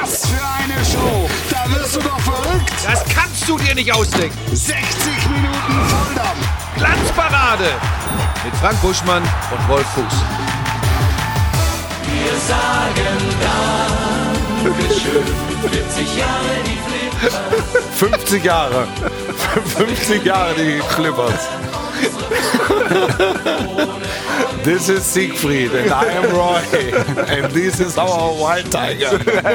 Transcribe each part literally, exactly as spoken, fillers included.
Was für eine Show. Da wirst du doch verrückt. Das kannst du dir nicht ausdenken. sechzig Minuten Volldampf. Glanzparade mit Frank Buschmann und Wolf Fuß. Wir sagen Dankeschön. vierzig Jahre die Flippers. fünfzig Jahre. fünfzig Jahre die Clippers. This is Siegfried and I am Roy. And this is our Wild Tiger.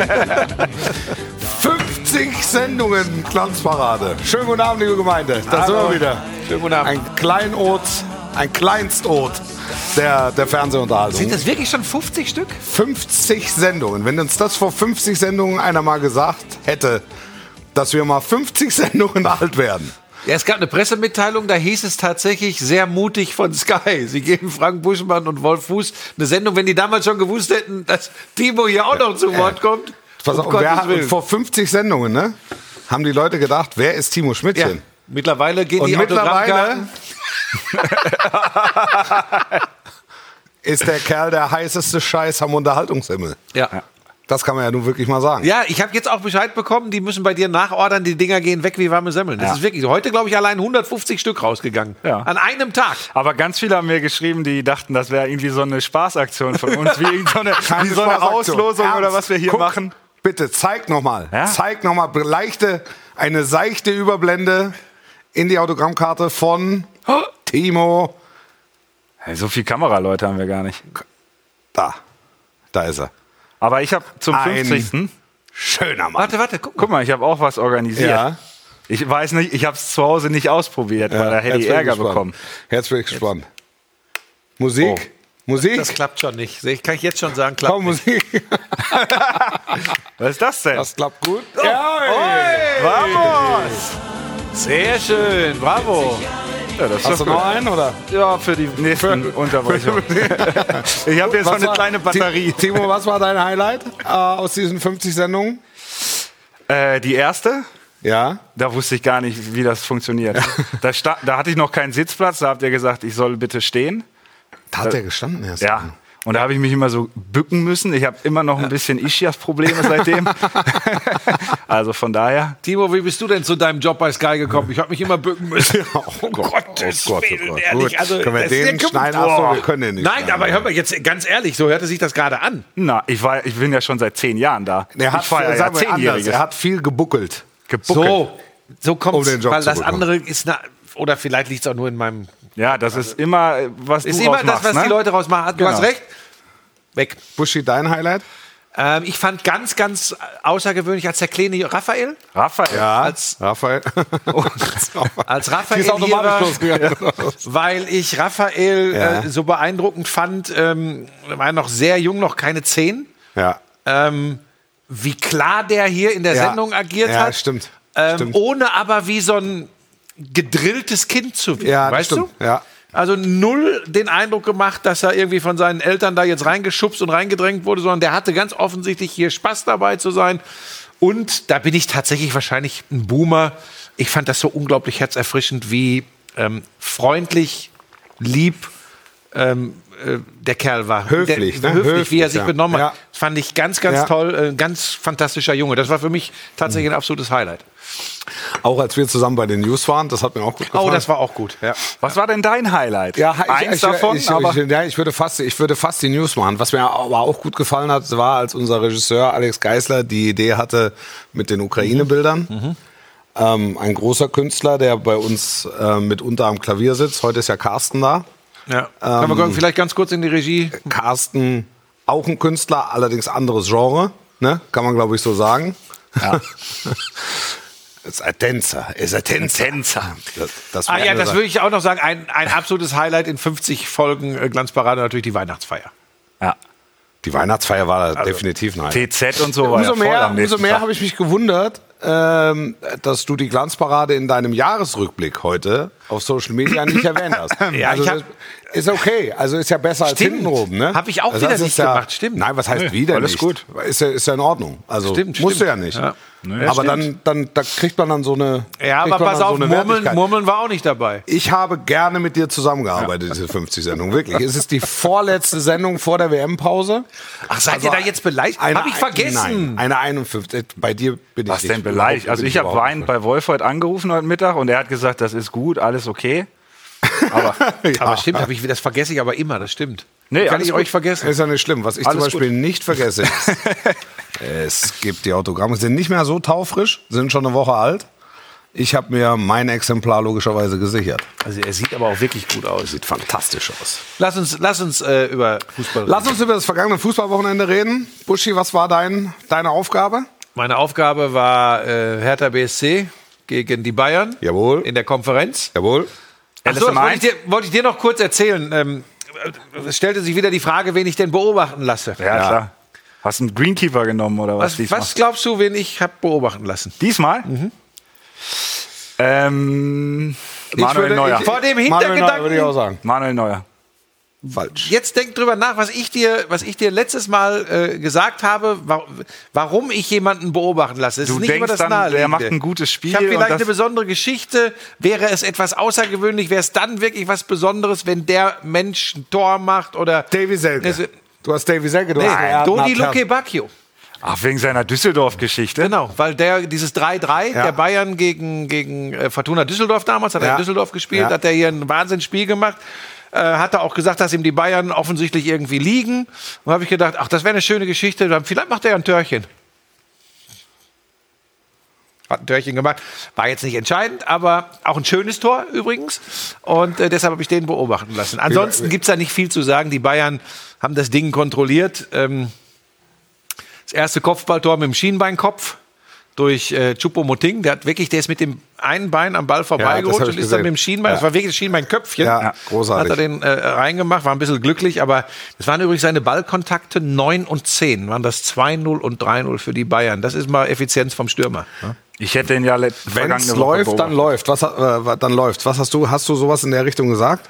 fünfzig Sendungen Glanzparade. Schönen guten Abend, liebe Gemeinde. Da sind wir wieder. Schönen guten Abend. Ein Kleinod, ein Kleinstod der, der Fernsehunterhaltung. Sind das wirklich schon fünfzig Stück? fünfzig Sendungen. Wenn uns das vor fünfzig Sendungen einer mal gesagt hätte, dass wir mal fünfzig Sendungen alt werden. Ja, es gab eine Pressemitteilung, da hieß es tatsächlich sehr mutig von Sky. Sie geben Frank Buschmann und Wolf Fuß eine Sendung, wenn die damals schon gewusst hätten, dass Timo hier auch noch zu Wort kommt. Pass auf, um wer Gottes hat, Willen. vor fünfzig Sendungen, ne, haben die Leute gedacht, wer ist Timo Ja, Schmidtchen? mittlerweile gehen Und die mittlerweile Autogrammkarten. ist der Kerl der heißeste Scheiß am Unterhaltungshimmel. Ja. Das kann man ja nun wirklich mal sagen. Ja, ich habe jetzt auch Bescheid bekommen, die müssen bei dir nachordern, die Dinger gehen weg wie warme Semmeln. Das Ja. ist wirklich so. Heute, glaube ich, allein hundertfünfzig Stück rausgegangen. Ja. An einem Tag. Aber ganz viele haben mir geschrieben, die dachten, das wäre irgendwie so eine Spaßaktion von uns, wie, irgend so eine, Keine wie so eine Spaßaktion. Auslosung Ernst? oder was wir hier Guck, machen. Bitte, zeig nochmal. Ja? Zeig nochmal leichte, eine seichte Überblende in die Autogrammkarte von Timo. Hey, so viele Kameraleute haben wir gar nicht. Da, da ist er. Aber ich habe zum Ein fünfzigsten Schöner Mann. Warte, warte, guck mal. Guck mal, ich habe auch was organisiert. Ja. Ich weiß nicht, ich habe es zu Hause nicht ausprobiert, weil da hätte ich jetzt bin Ärger gespannt. bekommen. Jetzt bin ich gespannt. Musik? Oh. Musik? Das klappt schon nicht. Ich kann ich jetzt schon sagen, klappt Komm, nicht. Musik. Was ist das denn? Das klappt gut. Vamos! Sehr schön, bravo. Ja, das ist Hast du doch noch gut. einen, oder? Ja, für die nächsten Unterbrechungen. Ich habe jetzt so Was eine war- kleine Batterie. Ti- Timo, was war dein Highlight äh, aus diesen fünfzig Sendungen? Äh, die erste, Ja. da wusste ich gar nicht, wie das funktioniert. Da, sta- da hatte ich noch keinen Sitzplatz, da habt ihr gesagt, ich soll bitte stehen. Da hat er gestanden erst. Ja. Und da habe ich mich immer so bücken müssen. Ich habe immer noch ein bisschen Ischias-Probleme seitdem. Also von daher. Timo, wie bist du denn zu deinem Job bei Sky gekommen? Ich habe mich immer bücken müssen. Oh Gott, Gottes oh Gott, oh Willen, Gott. ehrlich. Gut. Also, Können wir das ist den ja schneiden? Boah. Achso, wir können den nicht Nein, schneiden. aber hör mal, jetzt ganz ehrlich, so hörte sich das gerade an. Na, ich, war, ich bin ja schon seit zehn Jahren da. Er hat, ich feiere ja sagen wir anders, Zehnjähriges. er hat viel gebuckelt. Gebuckelt. So, so kommt Um den Job weil zu das bekommen. andere ist, na, oder vielleicht liegt es auch nur in meinem... Ja, das ist immer, was Ist du immer das, rausmachst, was ne? die Leute rausmachen. Du Genau. hast recht. Weg. Buschi, dein Highlight? Ähm, ich fand ganz, ganz außergewöhnlich, als der kleine Raphael, Raphael. Ja, Als- Raphael. als Die Raphael ist hier automatisch war, losgegangen. weil ich Raphael Ja. äh, so beeindruckend fand, ähm, er war noch sehr jung, noch keine zehn, Ja. ähm, wie klar der hier in der Ja. Sendung agiert Ja, hat. stimmt. Ähm, Stimmt. ohne aber wie so ein gedrilltes Kind zu wirken, Ja, das weißt stimmt. du? Ja. Also null den Eindruck gemacht, dass er irgendwie von seinen Eltern da jetzt reingeschubst und reingedrängt wurde, sondern der hatte ganz offensichtlich hier Spaß dabei zu sein. Und da bin ich tatsächlich wahrscheinlich ein Boomer. Ich fand das so unglaublich herzerfrischend, wie ähm, freundlich, lieb ähm, äh, der Kerl war. Höflich, der, ne? höflich, wie er Höflich, sich ja. benommen hat. Ja. Das fand ich ganz, ganz Ja. toll. Ein ganz fantastischer Junge. Das war für mich tatsächlich ein absolutes Highlight. Auch als wir zusammen bei den News waren, das hat mir auch gut gefallen. Oh, das war auch gut. Ja. Was war denn dein Highlight? Ja, ich, Eins ich, davon, ich, aber ich, ja, ich, würde fast, ich würde fast die News machen. Was mir aber auch gut gefallen hat, war, als unser Regisseur Alex Geisler die Idee hatte mit den Ukraine-Bildern. Mhm. Ähm, ein großer Künstler, der bei uns äh, mitunter am Klavier sitzt. Heute ist ja Carsten da. Ja. Können wir vielleicht ganz kurz in die Regie? Carsten, auch ein Künstler, allerdings anderes Genre. Ne? Kann man, glaube ich, so sagen. Ja. Ist ein Tänzer, ist ein Tänzer. Tänzer. Das, das Ah ja, wäre- das würde ich auch noch sagen. Ein, ein absolutes Highlight in fünfzig Folgen äh, Glanzparade natürlich die Weihnachtsfeier. ja. Die Weihnachtsfeier war Also, definitiv ein Highlight. T Z und so war Umso ja voll mehr, am nächsten umso mehr Tag. habe ich mich gewundert, ähm, dass du die Glanzparade in deinem Jahresrückblick heute auf Social Media nicht erwähnt hast. Ja, also ich hab- das ist okay. Also ist ja besser als Stimmt. hintenrum. Ne? Hab ich auch Das wieder heißt, nicht ist ja, gemacht, stimmt. Nein, was heißt wieder alles nicht? gut. Ist ja, ist ja in Ordnung. Also Stimmt, musst stimmt. du ja nicht. Ja. Nee, Aber stimmt. dann, dann da kriegt man dann so eine. Ja, kriegt aber man pass dann auf, so eine Murmeln, Wertigkeit. Murmeln war auch nicht dabei. Ich habe gerne mit dir zusammengearbeitet, diese fünfzig-Sendung. Wirklich. Es ist die vorletzte Sendung vor der W M-Pause. Ach, seid Also ihr da jetzt beleidigt? Eine- Hab ich vergessen. Nein, eine einundfünfzig. Bei dir bin ich Was nicht. denn beleidigt? Überhaupt- Also bin ich habe überhaupt Wein nicht. bei Wolf heute angerufen heute Mittag und er hat gesagt, das ist gut, alles okay. Aber Aber stimmt, hab ich, das vergesse ich aber immer, das stimmt. Nee, Kann alles ich gut. euch vergessen. Ist ja nicht schlimm. Was ich Alles zum Beispiel nicht vergesse, ist, es gibt die Autogramme, sind nicht mehr so taufrisch, sind schon eine Woche alt. Ich habe mir mein Exemplar logischerweise gesichert. Also er sieht aber auch wirklich gut aus. Sieht fantastisch aus. Lass uns, lass uns äh, über Fußball reden. Lass uns über das vergangene Fußballwochenende reden. Buschi, was war dein, deine Aufgabe? Meine Aufgabe war äh, Hertha B S C gegen die Bayern Jawohl. in der Konferenz. Jawohl. Achso, das L S M wollte ich, dir, wollte ich dir noch kurz erzählen. Ähm, es stellte sich wieder die Frage, wen ich denn beobachten lasse. ja, klar. Hast du einen Greenkeeper genommen oder was, Was, diesmal? was glaubst du, wen ich habe beobachten lassen? Diesmal? Ähm, Manuel würde- Neuer. ich- Vor dem Manuel Neuer Hintergedanken, würde ich auch sagen. Manuel Neuer. Falsch. jetzt denk drüber nach, was ich dir, was ich dir letztes Mal äh, gesagt habe, wa warum ich jemanden beobachten lasse. Es Du ist nicht immer denkst das dann, der Naheliegende. macht ein gutes Spiel Ich habe und vielleicht das- eine besondere Geschichte. Wäre es etwas außergewöhnlich, wäre es dann wirklich was Besonderes, wenn der Mensch ein Tor macht oder Davy Selke. Es- Du hast Davy Selke. Du Nee, hast Erdnat Dodi Herr- Luke Bacchio. Ach, wegen seiner Düsseldorf-Geschichte. Genau, weil der dieses drei drei Ja. der Bayern gegen, gegen äh, Fortuna Düsseldorf damals, hat er Ja. in Düsseldorf gespielt, Ja. hat er hier ein Wahnsinnsspiel gemacht. Äh, hat er auch gesagt, dass ihm die Bayern offensichtlich irgendwie liegen. Und habe ich gedacht, ach, das wäre eine schöne Geschichte, dann vielleicht macht er ja ein Törchen. Hat ein Törchen gemacht. War jetzt nicht entscheidend, aber auch ein schönes Tor übrigens. Und äh, deshalb habe ich den beobachten lassen. Ansonsten gibt es da nicht viel zu sagen. Die Bayern haben das Ding kontrolliert. Ähm, das erste Kopfballtor mit dem Schienbeinkopf durch äh, Choupo-Moting. Der hat wirklich, der ist mit dem einen Bein am Ball das vorbeigerutscht hab ich und ist dann gesehen. mit dem Schienbein, Ja. das war wirklich das Schienbeinköpfchen. Ja, großartig. Hat er den äh, reingemacht, war ein bisschen glücklich, aber es waren übrigens seine Ballkontakte neun und zehn, waren das zwei null und drei null für die Bayern. Das ist mal Effizienz vom Stürmer. Ne? Ich hätte ihn ja let- Wenn vergangene es Woche läuft, dann beobachtet. läuft. Was, äh, dann läuft. Was hast du? Hast du sowas in der Richtung gesagt?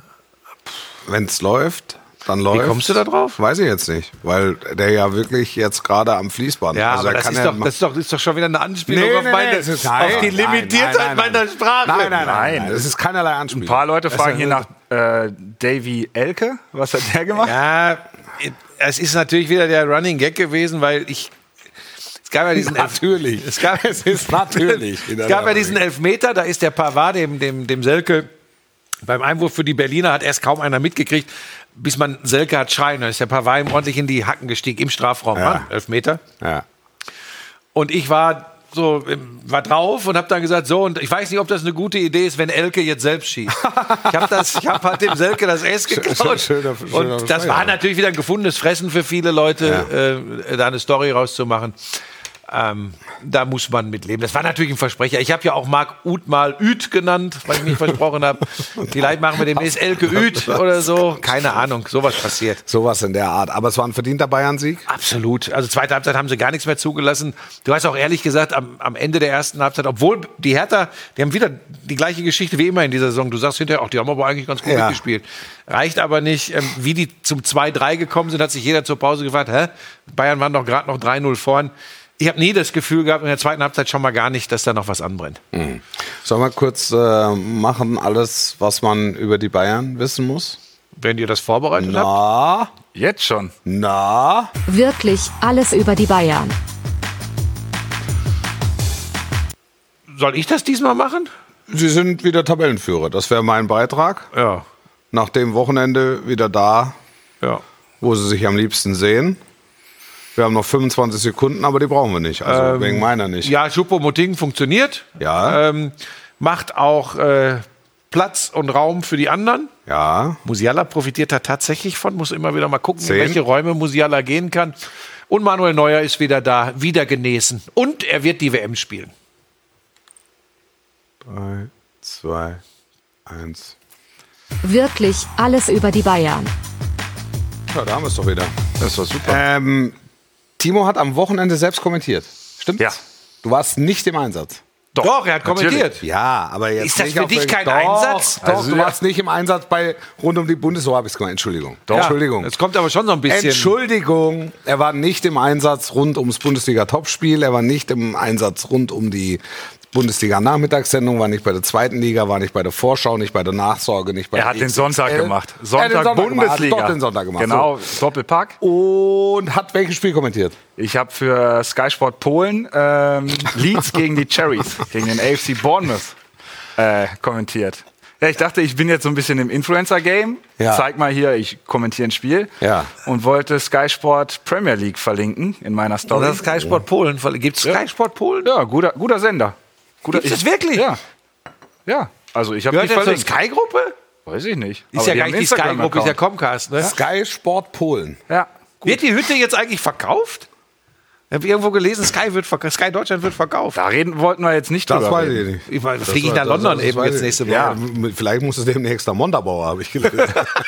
Wenn es läuft, dann läuft. kommst du da drauf? Weiß ich jetzt nicht, weil der ja wirklich jetzt gerade am Fließband. Ja, also aber er das kann ist, ja doch, ma- das, ist doch, das ist doch schon wieder eine Anspielung Nee, auf, nee, meine, nee, es ist- auf nein, die nein, Limitiertheit nein, nein, nein. meiner Sprache. Nein, nein, nein, nein. Nein. Das ist keinerlei Anspielung. Ein paar Leute Das fragen ist hier nach äh, Davy Elke. Was hat der gemacht? Ja, es ist natürlich wieder der Running Gag gewesen, weil ich. Es gab ja diesen Natürlich. Es gab, Es ist natürlich. es gab ja diesen Elfmeter, da ist der Pavard, dem, dem, dem Selke, beim Einwurf für die Berliner hat erst kaum einer mitgekriegt, bis man Selke hat schreien. Da ist der Pavard ihm ordentlich in die Hacken gestiegen im Strafraum. Ja. Mann, Elfmeter. Ja. Und ich war so, ähm, war drauf und habe dann gesagt, so, und ich weiß nicht, ob das eine gute Idee ist, wenn Elke jetzt selbst schießt. Ich habe das, ich habe halt dem Selke das S geklaut. Schöner- schöner und das Steuer. war natürlich wieder ein gefundenes Fressen für viele Leute, äh, da eine Story rauszumachen. Ähm, da muss man mitleben. Das war natürlich ein Versprecher. Ich habe ja auch Marc Uth mal Üt genannt, weil ich mich versprochen habe. Vielleicht machen wir demnächst Elke Üt oder so. Keine Ahnung, sowas passiert. Sowas in der Art. Aber es war ein verdienter Bayern-Sieg. Absolut. Also zweite Halbzeit haben sie gar nichts mehr zugelassen. Du hast auch ehrlich gesagt am, am Ende der ersten Halbzeit, obwohl die Hertha, die haben wieder die gleiche Geschichte wie immer in dieser Saison. Du sagst hinterher, auch die haben aber eigentlich ganz gut Ja. mitgespielt. Reicht aber nicht. Ähm, wie die zum zwei drei gekommen sind, hat sich jeder zur Pause gefragt, hä? Bayern waren doch gerade noch drei null vorn. Ich habe nie das Gefühl gehabt, in der zweiten Halbzeit schon mal gar nicht, dass da noch was anbrennt. Sollen wir kurz äh, machen, alles, was man über die Bayern wissen muss? Wenn ihr das vorbereitet habt. Na, Jetzt schon. na. Wirklich alles über die Bayern. Soll ich das diesmal machen? Sie sind wieder Tabellenführer. Das wäre mein Beitrag. Ja. Nach dem Wochenende wieder da, Ja. wo sie sich am liebsten sehen. Wir haben noch fünfundzwanzig Sekunden, aber die brauchen wir nicht. Also wegen meiner nicht. Ja, Choupo-Moting funktioniert. Ja. Ähm, macht auch äh, Platz und Raum für die anderen. Ja. Musiala profitiert da tatsächlich von, muss immer wieder mal gucken, Zehn. in welche Räume Musiala gehen kann. Und Manuel Neuer ist wieder da, wieder genesen. Und er wird die W M spielen. Drei, zwei, eins. Wirklich alles über die Bayern. Ja, da haben wir es doch wieder. Das war super. Ähm, Timo hat am Wochenende selbst kommentiert. Stimmt? Ja. Du warst nicht im Einsatz. Doch, Doch er hat kommentiert. Ja, aber jetzt Ist das nicht für auf dich irgendein- kein Doch, Einsatz? Doch, Also, du ja. warst nicht im Einsatz bei rund um die Bundes... So habe ich es gemacht. Entschuldigung. Doch. Ja, Entschuldigung. Es kommt aber schon so ein bisschen. Entschuldigung, er war nicht im Einsatz rund ums Bundesliga-Topspiel, er war nicht im Einsatz rund um die Bundesliga-Nachmittagssendung, war nicht bei der zweiten Liga, war nicht bei der Vorschau, nicht bei der Nachsorge, nicht bei Er der hat den X X L. Sonntag gemacht. Er hat Sonntag, den Sonntag Bundesliga. Gemacht, hat doch den Sonntag gemacht. Genau, Doppelpack. So. Und hat welches Spiel kommentiert? Ich habe für Sky Sport Polen ähm, Leeds gegen die Cherries, gegen den A F C Bournemouth äh, kommentiert. Ja, ich dachte, ich bin jetzt so ein bisschen im Influencer-Game. Ja. Zeig mal hier, ich kommentiere ein Spiel. Ja. Und wollte Sky Sport Premier League verlinken in meiner Story. Das ist Sky Sport Polen. Gibt es Sky Sport Polen? Ja, guter, guter Sender. Guter, Gibt's das wirklich? Ja. Ja. Also ich habe Gehört nicht das zur verlinkt. Sky-Gruppe? Weiß ich nicht. Ist Aber ja die gar haben nicht die einen Sky-Gruppe, ist ja Instagram-Account. Comcast, ne? Sky Sport Polen. Ja. Wird die Hütte jetzt eigentlich verkauft? Ich habe irgendwo gelesen, Sky, wird verk- Sky Deutschland wird verkauft. Da reden wollten wir jetzt nicht Das drüber weiß reden. ich nicht. Ich meine, Das fliege ich war- nach das- London das eben weiß jetzt ich. nächste Woche. Ja, m- vielleicht muss es demnächst der Montabaur, habe ich gelesen.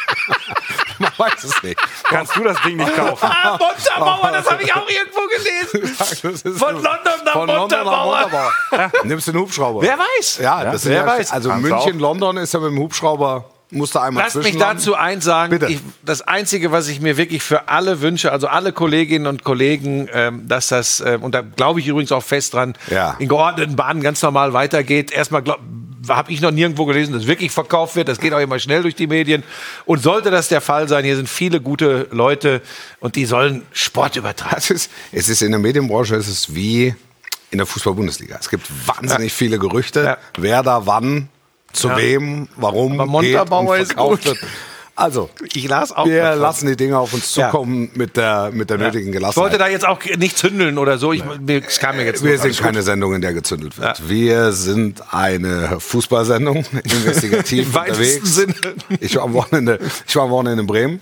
Man weiß es nicht. Kannst du das Ding nicht kaufen? Ah, Montabaur, das habe ich auch irgendwo gelesen. Das ist Von London nach Von London nach Montabaur. Montabaur. Nimmst du den Hubschrauber? Wer weiß? Ja, das sind wer ja, weiß. Also Kannst du München, London ist ja mit dem Hubschrauber, musste einmal Lass mich zwischenlanden. dazu eins sagen. Bitte. Ich, das Einzige, was ich mir wirklich für alle wünsche, also alle Kolleginnen und Kollegen, ähm, dass das, ähm, und da glaube ich übrigens auch fest dran, Ja. in geordneten Bahnen ganz normal weitergeht. Erstmal habe ich noch nirgendwo gelesen, dass wirklich verkauft wird. Das geht auch immer schnell durch die Medien. Und sollte das der Fall sein, hier sind viele gute Leute und die sollen Sport übertragen. Es ist, es ist in der Medienbranche, es ist wie in der Fußball-Bundesliga. Es gibt wahnsinnig viele Gerüchte, Ja. wer da wann, zu Ja. wem, warum Aber geht Montabaur und ist verkauft gut. wird. Also, Ich las auch wir davon. lassen die Dinge auf uns Ja. zukommen mit der, mit der nötigen Ich wollte Gelassenheit. da jetzt auch nicht zündeln oder so. Ich, mir, es kam mir jetzt Wir nur sind alles gut. keine Sendung, in der gezündelt wird. Wir sind eine Fußballsendung, investigativ Im weitesten unterwegs. Sinne. Ich war am Wochenende, ich war am Wochenende in Bremen.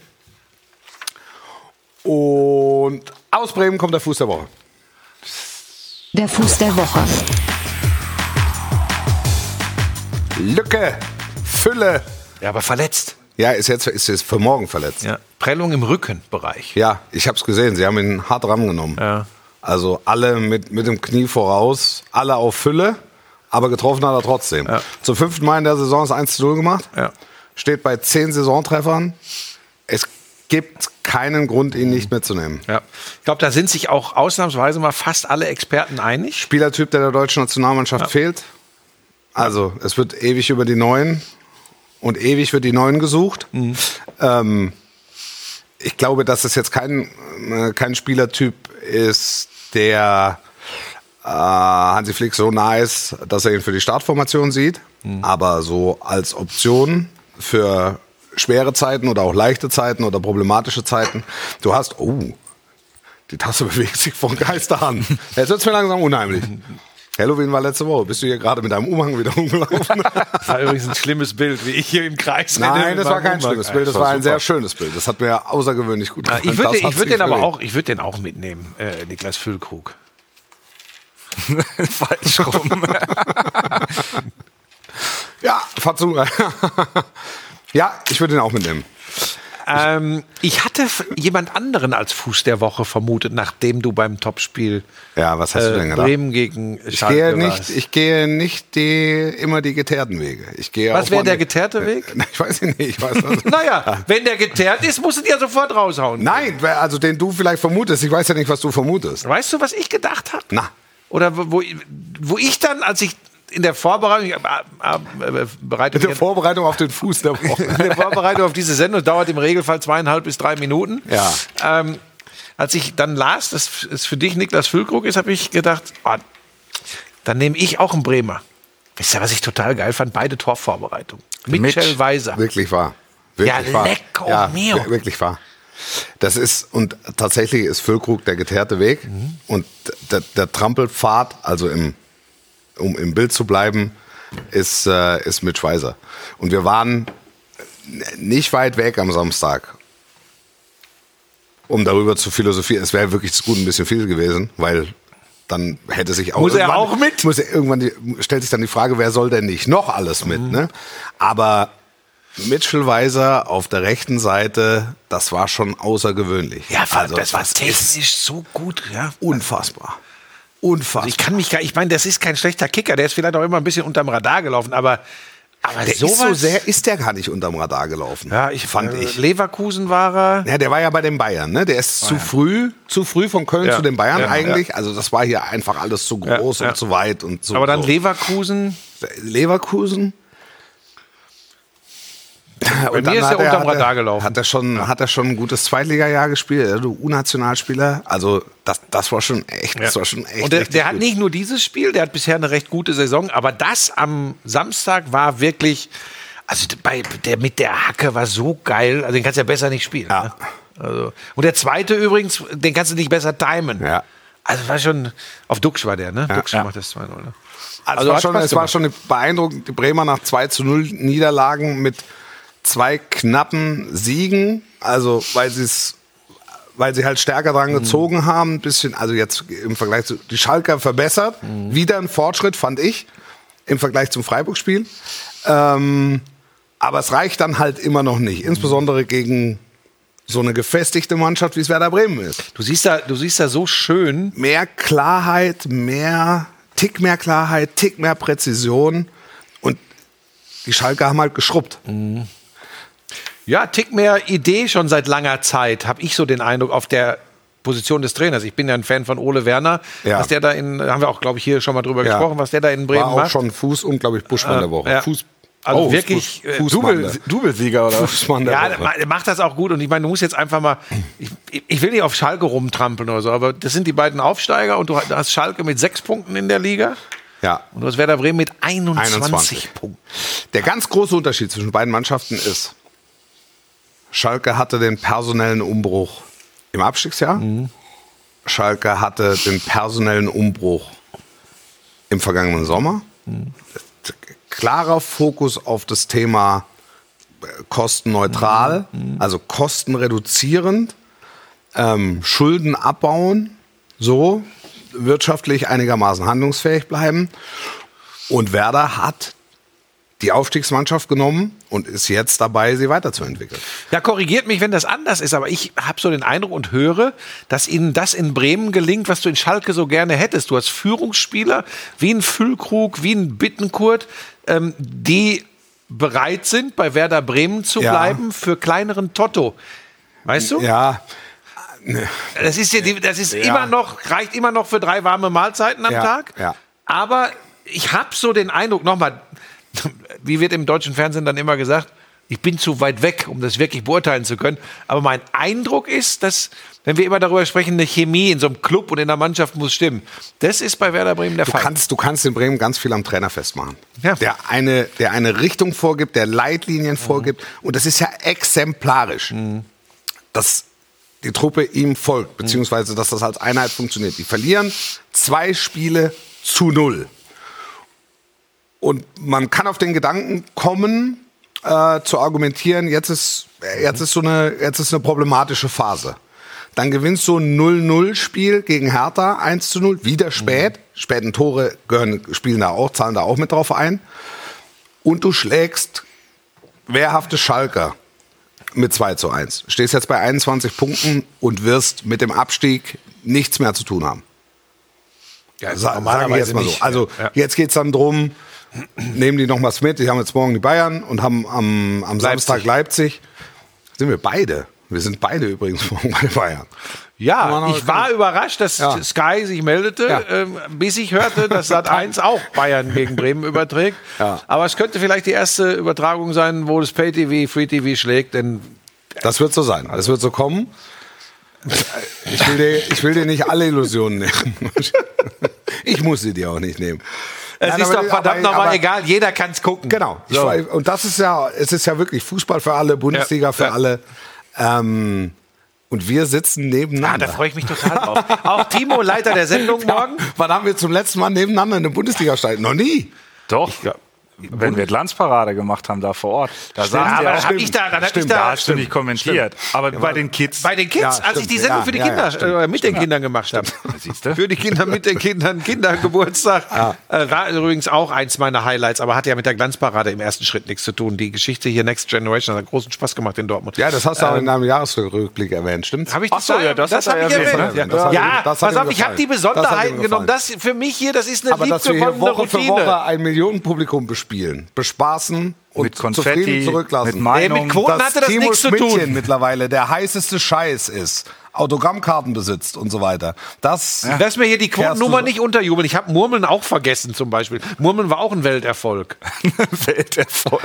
Und aus Bremen kommt der Fuß der Woche. Der Fuß der Woche. Lücke, Fülle. Ja, aber verletzt. Ja, ist jetzt ist jetzt für morgen verletzt. Ja, Ja. Prellung im Rückenbereich. ich habe es gesehen. Sie haben ihn hart rangenommen. Ja. Also alle mit, mit dem Knie voraus, alle auf Fülle, aber getroffen hat er trotzdem. Ja. Zum fünften Mal in der Saison ist eins zu null gemacht. Ja. Steht bei zehn Saisontreffern. Es gibt keinen Grund, ihn nicht mitzunehmen. Ja. Ich glaube, da sind sich auch ausnahmsweise mal fast alle Experten einig. Spielertyp, der der deutschen Nationalmannschaft fehlt. Also, es wird ewig über die Neuen und ewig wird die Neuen gesucht. Mhm. Ähm, ich glaube, dass es jetzt kein, äh, kein Spielertyp ist, der äh, Hansi Flick so nah ist, dass er ihn für die Startformation sieht. Mhm. Aber so als Option für schwere Zeiten oder auch leichte Zeiten oder problematische Zeiten. Du hast, oh, die Tasse bewegt sich von Geisterhand. Jetzt wird es mir langsam unheimlich. Halloween war letzte Woche. Bist du hier gerade mit deinem Umhang wieder rumgelaufen? Das war übrigens ein schlimmes Bild, wie ich hier im Kreis renne Nein, mit das war meinem kein Umhang. schlimmes Bild. Das war ein sehr schönes Bild. Das hat mir außergewöhnlich gut Ja, gefallen. Ich würde Das hat ich würd sich den aber bewegt. auch, ich würd den auch mitnehmen, äh, Niklas Füllkrug. Falsch rum. Ja, fahr zu. Ja, ich würde den auch mitnehmen. Ähm, ich hatte f- jemand anderen als Fuß der Woche vermutet, nachdem du beim Topspiel Ja, was hast du denn äh, gedacht? Bremen gegen Ich Schalke gehe nicht, warst. ich gehe nicht die, immer die geteerten Wege. Ich gehe Was auch wäre mal der mit- geteerte Weg? Ich weiß nicht. Ich weiß nicht. Naja, wenn der geteert ist, musst du ihn ja sofort raushauen. Nein, wer- also den du vielleicht vermutest. Ich weiß ja nicht, was du vermutest. Weißt du, was ich gedacht habe? Na, Oder wo, wo, wo ich dann, als ich in der Vorbereitung, ich, äh, äh, bereite mit der mich- Vorbereitung auf den Fuß der Woche. in der Vorbereitung auf diese Sendung dauert im Regelfall zweieinhalb bis drei Minuten. Ja. Ähm, als ich dann las, dass es für dich Niklas Füllkrug ist, habe ich gedacht, oh, dann nehme ich auch einen Bremer. Wisst ihr, was ich total geil fand? Beide Torvorbereitungen. Mitchell Weiser. Wirklich wahr. Wirklich Ja, wahr. lecco ja, mio. wir- wirklich wahr. Das ist, und tatsächlich ist Füllkrug der geteerte Weg. Mhm. Und der, der Trampelpfad, also im, um im Bild zu bleiben, ist, äh, ist Mitch Weiser. Und wir waren nicht weit weg am Samstag, um darüber zu philosophieren. Es wäre wirklich zu gut ein bisschen viel gewesen, weil dann hätte sich auch Muss er irgendwann- auch mit? Muss er, irgendwann die, stellt sich dann die Frage, wer soll denn nicht noch alles mit? Mhm. Ne? Aber Mitchell Weiser auf der rechten Seite, das war schon außergewöhnlich. Ja, Also, das war ist technisch so gut. Ja. unfassbar. unfassbar. Also ich kann mich gar, ich meine, das ist kein schlechter Kicker, der ist vielleicht auch immer ein bisschen unterm Radar gelaufen, aber, aber der sowas, ist so sehr, ist der gar nicht unterm Radar gelaufen. ja, ich fand äh, ich. Leverkusen war er. Ja, der war ja bei den Bayern, ne? Der ist zu früh, zu früh von Köln Ja. zu den Bayern Ja, eigentlich. Also das war hier einfach alles zu groß Ja, ja. und zu weit und so. Aber dann so. Leverkusen. Leverkusen. Bei mir ist er unterm Radar gelaufen. Hat er schon, hat er schon ein gutes Zweitliga-Jahr gespielt? Ja, du U-Nationalspieler. Also das, das war schon echt, das war schon echt. Und der, richtig der hat gut. nicht nur dieses Spiel, der hat bisher eine recht gute Saison, aber das am Samstag war wirklich, also bei, der mit der Hacke war so geil, also den kannst du ja besser nicht spielen. Ja. Ne? Also, und der zweite übrigens, den kannst du nicht besser timen. Ja. Also war schon, auf Duxch war der, ne? Ja. Duxch Ja. macht das zwei null. Ne? Also, es war hat schon, Spaß es war gemacht. schon beeindruckend, die Bremer nach zwei zu null Niederlagen mit zwei knappen Siegen, also weil sie es weil sie halt stärker dran gezogen haben, ein bisschen, also jetzt im Vergleich zu die Schalker verbessert, wieder ein Fortschritt, fand ich, im Vergleich zum Freiburg-Spiel. Ähm, aber es reicht dann halt immer noch nicht, insbesondere gegen so eine gefestigte Mannschaft, wie es Werder Bremen ist. Du siehst da, du siehst da so schön, Mehr Klarheit, mehr, Tick mehr Klarheit, Tick mehr Präzision und die Schalker haben halt geschrubbt. ja, Tick mehr Idee schon seit langer Zeit, habe ich so den Eindruck, auf der Position des Trainers. Ich bin ja ein Fan von Ole Werner, Ja. was der da in, haben wir auch, glaube ich, hier schon mal drüber Ja. gesprochen, was der da in Bremen War auch macht. schon Fuß und, glaube ich, Buschmann der Woche. ja. Fuß, Also Oh, wirklich, Fuß- äh, Fußmann der- Double, Doublesieger oder was? Fußmann der Ja, Woche. der ma- der macht das auch gut. Und ich meine, du musst jetzt einfach mal, ich, ich will nicht auf Schalke rumtrampeln oder so, aber das sind die beiden Aufsteiger und du hast Schalke mit sechs Punkten in der Liga Ja. und du hast Werder Bremen mit einundzwanzig, einundzwanzig. Punkten. Der ganz große Unterschied zwischen beiden Mannschaften ist, Schalke hatte den personellen Umbruch im Abstiegsjahr. Schalke hatte den personellen Umbruch im vergangenen Sommer. Klarer Fokus auf das Thema äh, kostenneutral, also kostenreduzierend, ähm, Schulden abbauen, so wirtschaftlich einigermaßen handlungsfähig bleiben. Und Werder hat die Aufstiegsmannschaft genommen und ist jetzt dabei, sie weiterzuentwickeln. Ja, korrigiert mich, wenn das anders ist, aber ich habe so den Eindruck und höre, dass ihnen das in Bremen gelingt, was du in Schalke so gerne hättest. Du hast Führungsspieler wie ein Füllkrug, wie ein Bittenkurt, ähm, die bereit sind, bei Werder Bremen zu Ja. bleiben für kleineren Totto. Weißt du? Ja, Das ist, ja die, das ist immer noch, reicht immer noch für drei warme Mahlzeiten am Ja, Tag. ja. Aber ich habe so den Eindruck, nochmal, wie wird im deutschen Fernsehen dann immer gesagt, ich bin zu weit weg, um das wirklich beurteilen zu können. Aber mein Eindruck ist, dass, wenn wir immer darüber sprechen, eine Chemie in so einem Club und in der Mannschaft muss stimmen. Das ist bei Werder Bremen der Du Fall. kannst, du kannst in Bremen ganz viel am Trainer festmachen. Ja. Der, eine, der eine Richtung vorgibt, der Leitlinien vorgibt. Und das ist ja exemplarisch, dass die Truppe ihm folgt, beziehungsweise dass das als Einheit funktioniert. Die verlieren zwei Spiele zu null. Und man kann auf den Gedanken kommen, äh, zu argumentieren, jetzt ist, jetzt, ist so eine, jetzt ist eine problematische Phase. Dann gewinnst du ein null null Spiel gegen Hertha, eins zu null, wieder spät. Späten Tore gehören, spielen da auch, zahlen da auch mit drauf ein. Und du schlägst wehrhafte Schalker mit zwei zu eins. Stehst jetzt bei einundzwanzig Punkten und wirst mit dem Abstieg nichts mehr zu tun haben. Ja, Sa sag ich jetzt mal so. nicht. Also Ja. jetzt geht's dann drum, nehmen die noch was mit. Die haben jetzt morgen die Bayern und haben am, am Samstag Leipzig. Sind wir beide. Wir sind beide übrigens morgen bei den Bayern. Ja, ich war überrascht, dass Ja. Sky sich meldete, Ja. ähm, bis ich hörte, dass Sat eins auch Bayern gegen Bremen überträgt. Ja. Aber es könnte vielleicht die erste Übertragung sein, wo das Pay-T V, Free-T V schlägt, denn Das wird so sein. Das wird so kommen. Ich will dir, ich will dir nicht alle Illusionen nehmen. Ich muss sie dir auch nicht nehmen. es Nein, ist aber- doch verdammt aber- nochmal aber- egal, jeder kann es gucken. Genau. Ich So. war- Und das ist ja, es ist ja wirklich Fußball für alle, Bundesliga Ja. für Ja. alle. Ähm, und wir sitzen Ah, nebeneinander. da freue ich mich total drauf. Auch Timo, Leiter der Sendung morgen. Wann haben wir zum letzten Mal nebeneinander in der Bundesliga steigen? Noch nie. Doch. Ja. wenn wir Glanzparade gemacht haben da vor Ort. Da Ja, saß aber der dann auch, hab ich da, dann hab ich Stimmt, da, da hast du nicht kommentiert. Aber bei den Kids. bei den Kids, Ja, als ich stimmt. die Sendung Ja, für die ja, Kinder, ja, stimmt. äh, mit den Kindern gemacht habe. Siehst du? Für die Kinder mit den Kindern, Kindergeburtstag. Äh, war übrigens auch eins meiner Highlights, aber hat ja mit der Glanzparade im ersten Schritt nichts zu tun. Die Geschichte hier Next Generation hat großen Spaß gemacht in Dortmund. Ja, das hast du auch in deinem Jahresrückblick erwähnt, stimmt's? Habe ich Ach so, ja, das hat hab er ich erwähnt, erwähnt. ne? Ja, Das hat ihm- ja das hat pass ihm auf, ich habe gefallen. die Das hat ihm Besonderheiten gefallen. genommen. Das für mich hier, das ist eine Aber dass wir hier liebgewonnene Woche für Routine. Woche ein Millionenpublikum bespielen, bespaßen und Mit Konfetti, zufrieden zurücklassen. mit Meinung. Nee, mit Quoten dass hatte das Timo nichts zu Schmidtchen tun. mittlerweile der heißeste Scheiß ist, Autogrammkarten besitzt und so weiter. Das, Lass mir hier die Kehrst Quotennummer du so- nicht unterjubeln. Ich habe Murmeln auch vergessen zum Beispiel. Murmeln war auch ein Welterfolg. Welterfolg.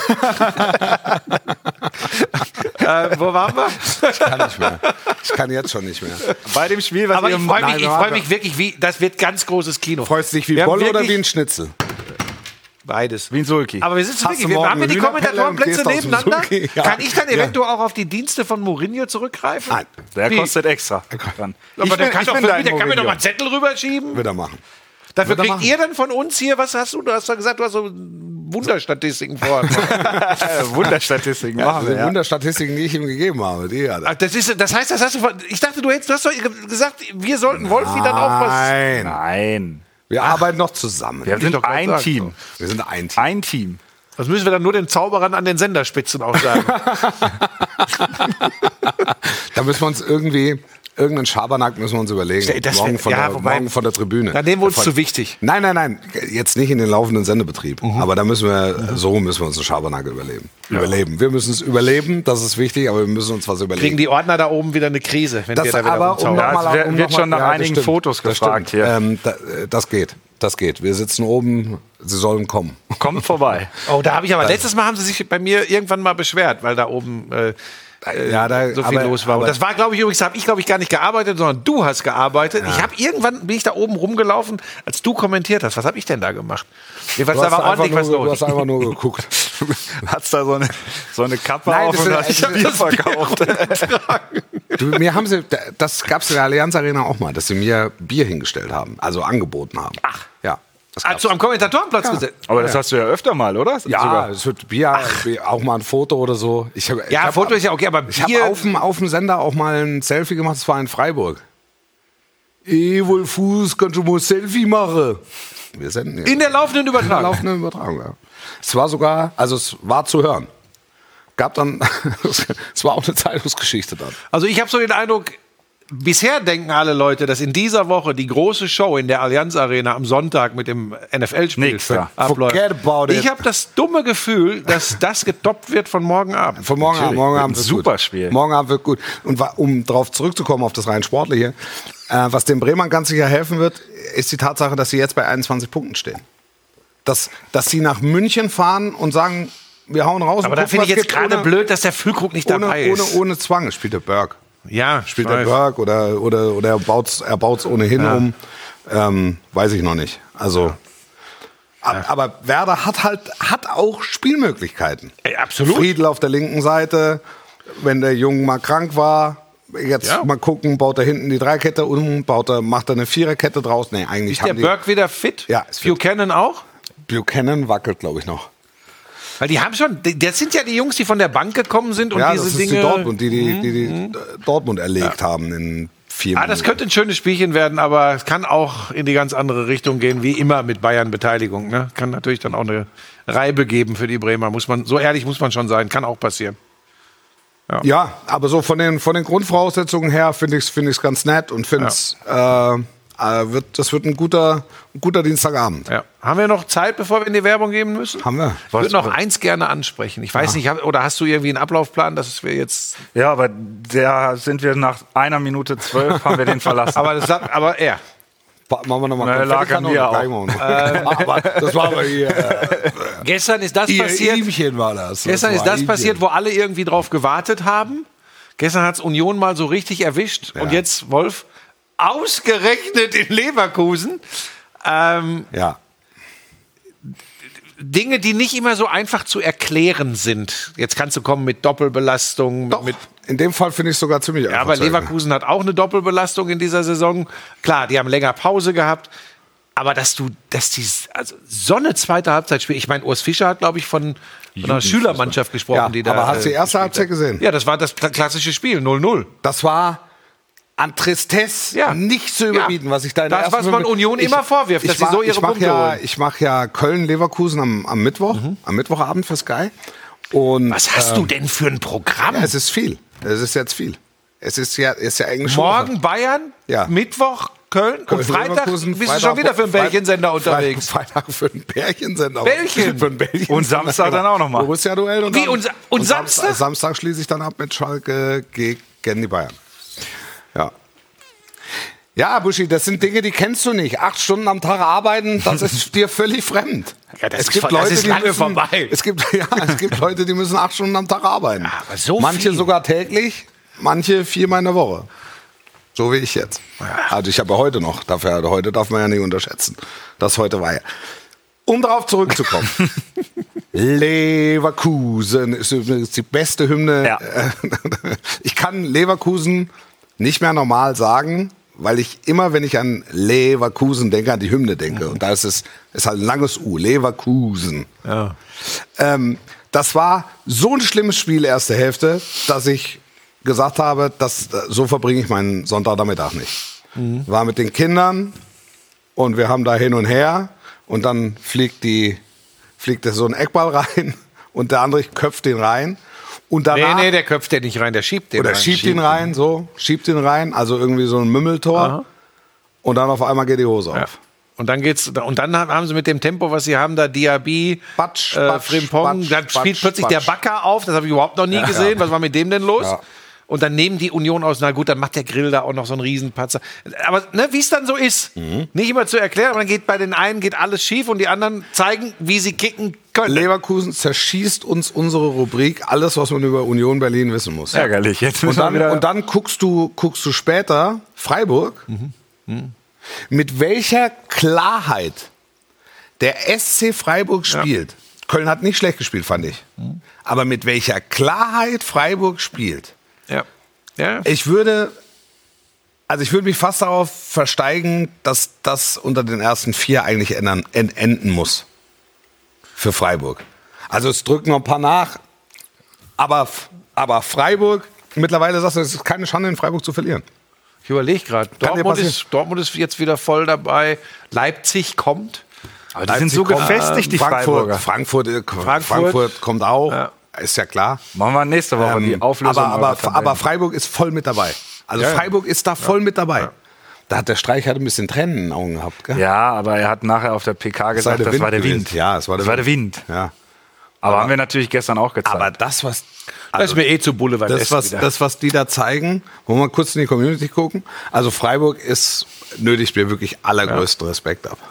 äh, wo waren wir? ich kann nicht mehr. Ich kann jetzt schon nicht mehr. Bei dem Spiel, was Aber ihr ich freue Nein, mich, ich warte. freu mich wirklich, wie, das wird ganz großes Kino. Freust du dich wie Wir haben Bolle oder wirklich- wie ein Schnitzel? Beides. wie ein Sulki. Aber wir sitzen Hast wirklich, du wir, morgen haben wir die eine Hühnerpelle und Kommentatorenplätze gehst aus dem nebeneinander? Sulki? Ja. Kann ich dann Ja. eventuell auch auf die Dienste von Mourinho zurückgreifen? Nein. Der Wie? kostet extra. Dann. Aber Ich der bin- kann, ich doch bin für dein mich, der kann mir doch Mourinho. mal einen Zettel rüberschieben. Wieder machen. Dafür Wird er kriegt machen. ihr dann von uns hier, was hast du? Du hast doch gesagt, du hast so Wunderstatistiken vor. Äh, Wunderstatistiken Ja, machen also wir. die Ja. Wunderstatistiken, die ich ihm gegeben habe, die hat er. Ach, das, ist, das heißt, das hast du von, ich dachte, du hättest, du hast doch gesagt, wir sollten Wolfi dann auch was. Nein. Nein. Wir arbeiten noch zusammen. Wir sind doch grad ein sagen, Team. Wir sind ein Team. Ein Team. Das müssen wir dann nur den Zauberern an den Senderspitzen auch sagen. Da müssen wir uns irgendwie, irgendeinen Schabernack müssen wir uns überlegen. Das morgen, wär- von ja, der, wobei- morgen von der Tribüne. Da nehmen wir uns Von- zu wichtig. Nein, nein, nein. Jetzt nicht in den laufenden Sendebetrieb. Mhm. Aber da müssen wir, so müssen wir uns einen Schabernack überleben. Überleben. Wir müssen es überleben, das ist wichtig, aber wir müssen uns was überlegen. Kriegen die Ordner da oben wieder eine Krise, wenn das wir da wieder aber, um rumzaubern. Ja, nochmal, es wird- um wird noch mal- schon nach das einigen stimmt, Fotos das gefragt stimmt. hier. Ähm, da, das geht. Das geht. Wir sitzen oben, sie sollen kommen. Kommt vorbei. Oh, da habe ich aber, letztes Mal haben sie sich bei mir irgendwann mal beschwert, weil da oben äh, Ja, da, so viel aber, los war. Und aber- das war, glaube ich, übrigens, habe ich, glaube ich, gar nicht gearbeitet, sondern du hast gearbeitet. Ich habe irgendwann, bin ich da oben rumgelaufen, als du kommentiert hast. Was habe ich denn da gemacht? Jedenfalls, Du da hast, war ordentlich einfach was nur, du los. hast einfach nur geguckt. Hat's da so eine, so eine Kappe Nein, auf das und ist- hast ich hab Bier das Bier verkauft. Du, mir haben sie, das gab es in der Allianz Arena auch mal, dass sie mir Bier hingestellt haben, also angeboten haben. Ach. Ja. Das gab's. Also am Kommentatorenplatz gesetzt. Aber das hast du ja öfter mal, oder? ja, Sogar. es wird Bier, Bier, auch mal ein Foto oder so. Ich hab, ich Ja, hab, Foto ist ja okay, aber Ich habe Bier. auf dem, auf dem Sender auch mal ein Selfie gemacht, das war in Freiburg. Ey, Wolfuß, kannst du mal ein Selfie machen? Wir senden jetzt. In der laufenden In der Übertragung. laufenden Übertragung, ja. Es war sogar, also es war zu hören. Gab dann, es war auch eine Zeitungsgeschichte dann. Also ich habe so den Eindruck, bisher denken alle Leute, dass in dieser Woche die große Show in der Allianz Arena am Sonntag mit dem N F L-Spiel Nix, ja. abläuft. Forget about it. Ich habe das dumme Gefühl, dass das getoppt wird von morgen Abend. Von morgen Abend, morgen Wird Abend ein wird super gut. Spiel. Morgen Abend wird gut. Und wa- um darauf zurückzukommen, auf das rein Sportliche, äh, was dem Bremern ganz sicher helfen wird, ist die Tatsache, dass sie jetzt bei einundzwanzig Punkten stehen. Dass, dass sie nach München fahren und sagen, wir hauen raus. Aber und da gucken, finde ich was jetzt gibt, gerade ohne- blöd, dass der Füllkrug nicht Ohne, dabei ohne, ist. ohne Zwang spielt der Berg. Ja, Spielt ich der weiß. Berg oder, oder, oder er baut es er baut's ohnehin um. Ähm, weiß ich noch nicht. Also, ab, aber Werder hat halt hat auch Spielmöglichkeiten. Ey, absolut. Friedl auf der linken Seite, wenn der Jung mal krank war. Jetzt Ja. mal gucken, baut er hinten die Dreikette um, baut er, macht er eine Viererkette draus. Nee, eigentlich Ist der haben die, Berg wieder fit? Ja, ist fit. Buchanan auch? Buchanan wackelt, glaube ich, noch. Weil die haben schon, die- das sind ja die Jungs, die von der Bank gekommen sind und ja, diese das ist Dinge. die Dortmund, die die, die, die äh, Dortmund erlegt haben in vier Ah, das Minuten. könnte ein schönes Spielchen werden, aber es kann auch in die ganz andere Richtung gehen, wie immer mit Bayern-Beteiligung. Ne? Kann natürlich dann auch eine Reibe geben für die Bremer. Muss man, so ehrlich muss man schon sein, kann auch passieren. Ja, aber so von den, von den Grundvoraussetzungen her finde ich es find ich's ganz nett und finde es, äh, äh, wird, das wird ein guter, ein guter Dienstagabend. Ja. Haben wir noch Zeit, bevor wir in die Werbung gehen müssen? Haben wir. Ich würde noch eins gerne ansprechen. Ich weiß nicht, hab, oder hast du irgendwie einen Ablaufplan, dass wir jetzt. Ja, aber der sind wir nach einer Minute zwölf, haben wir den verlassen. Aber, das, sagt- aber er. Pa- Machen wir nochmal Na, lag an mir auch. aber das war aber hier. Äh, Gestern ist das ihr passiert. Ihmchen war das. Gestern ist war das Ihmchen. passiert, wo alle irgendwie drauf gewartet haben. Gestern hat es Union mal so richtig erwischt. Und jetzt, Wolf, ausgerechnet in Leverkusen. Ähm, Ja. Dinge, die nicht immer so einfach zu erklären sind. Jetzt kannst du kommen mit Doppelbelastung. Doch, Mit, in dem Fall finde ich es sogar ziemlich ja, einfach aber zu erklären. Leverkusen hat auch eine Doppelbelastung in dieser Saison. Klar, die haben länger Pause gehabt. Aber dass du, dass die also so eine zweite Halbzeit spielt. Ich meine, Urs Fischer hat, glaube ich, von, von einer Schülermannschaft gesprochen, Ja, die da. aber hast du die erste gespielt Halbzeit hat. gesehen? Ja, das war das kla- klassische Spiel, null null. Das war an Tristesse Ja. nicht zu überbieten, Ja. was ich da in der Das, ersten was man Fünf- Union immer vorwirft, dass ich sie so mach- ihre ich mach Punkte ja, holen. Ich mache ja Köln-Leverkusen am, am Mittwoch, am Mittwochabend für Sky. Und, Was hast ähm, du denn für ein Programm? Ja, es ist viel. Es ist jetzt viel. Es ist ja, ist ja englische Morgen Bayern, Ja. Mittwoch Köln und Freitag Leverkusen, bist du Freitag- schon wieder für einen Freit- Bällchensender unterwegs. Freitag, Freitag für einen Bärchensender. Bällchen? Für einen Bällchensender. Und Samstag dann auch noch mal. Borussia-Duell. Und Wie, dann- und Sa- und Samstag? Samstag schließe ich dann ab mit Schalke gegen die Bayern. Ja. Ja, Buschi, das sind Dinge, die kennst du nicht. Acht Stunden am Tag arbeiten, das ist dir völlig fremd. Ja, das es ist gibt voll- das Leute, ist die lange müssen, vorbei. Es gibt, ja, es gibt Leute, die müssen acht Stunden am Tag arbeiten. aber so manche viel. sogar täglich, manche viermal in der Woche. So wie ich jetzt. Also ich habe ja heute noch, dafür, heute darf man ja nicht unterschätzen. Das heute war ja. Um darauf zurückzukommen. Leverkusen ist übrigens die beste Hymne. Ja. Ich kann Leverkusen nicht mehr normal sagen, weil ich immer, wenn ich an Leverkusen denke, an die Hymne denke. Und da ist es ist halt ein langes U. Leverkusen. Ja. Ähm, das war so ein schlimmes Spiel, erste Hälfte, dass ich gesagt habe, dass, so verbringe ich meinen Sonntagnachmittag nicht. Mhm. War mit den Kindern und wir haben da hin und her und dann fliegt, die, fliegt da so ein Eckball rein und der andere köpft den rein. Und Nee, danach, nee, der köpft den nicht rein, der schiebt den oder rein. schiebt ihn rein, so, schiebt ihn rein, also irgendwie so ein Mümmeltor. Aha. Und dann auf einmal geht die Hose auf. Ja. Und dann geht's, und dann haben sie mit dem Tempo, was sie haben, da Diaby, Batsch, äh, Batsch, Frimpong, Batsch, dann Batsch, spielt plötzlich Batsch. der Backer auf, das habe ich überhaupt noch nie gesehen. Was war mit dem denn los? Ja. Und dann nehmen die Union aus, na gut, dann macht der Grill da auch noch so einen Riesenpatzer. Aber ne, wie es dann so ist, Mhm. nicht immer zu erklären, aber dann geht bei den einen geht alles schief und die anderen zeigen, wie sie kicken können. Leverkusen zerschießt uns unsere Rubrik, alles, was man über Union Berlin wissen muss. Ärgerlich. Jetzt Und müssen wir dann, wieder. und dann guckst du, guckst du später Freiburg, Mhm. mit welcher Klarheit der S C Freiburg spielt. Köln hat nicht schlecht gespielt, fand ich. Mhm. Aber mit welcher Klarheit Freiburg spielt. Ja. Ja. Ich würde, also ich würde mich fast darauf versteigen, dass das unter den ersten vier eigentlich ändern, en- enden muss. Für Freiburg. Also es drücken noch ein paar nach, aber, aber Freiburg, mittlerweile sagst du, es ist keine Schande, in Freiburg zu verlieren. Ich überlege gerade, dir Dortmund passieren. ist, Dortmund ist jetzt wieder voll dabei, Leipzig kommt. Aber die sind so kommt, gefestigt, die Frankfurt, Freiburger. Frankfurt, äh, Frankfurt, Frankfurt. kommt auch, Ja. ist ja klar. Machen wir nächste Woche Ähm, die Auflösung. aber, eurer aber, Tabellen. aber Freiburg ist voll mit dabei. Also Ja, ja. Freiburg ist da voll mit dabei. Da hat der Streich halt ein bisschen Tränen in den Augen gehabt. Gell? Ja, aber er hat nachher auf der P K Das sei gesagt, der das war der gewesen. Wind. Ja, es war der das war der Wind. Ja. Aber, haben wir natürlich gestern auch gezeigt. Aber das, was Das ist mir eh zu Bulle beim das, Essen was, wieder. das, was die da zeigen, wollen wir mal kurz in die Community gucken. Also Freiburg ist, nötigt mir wirklich allergrößten Respekt ab.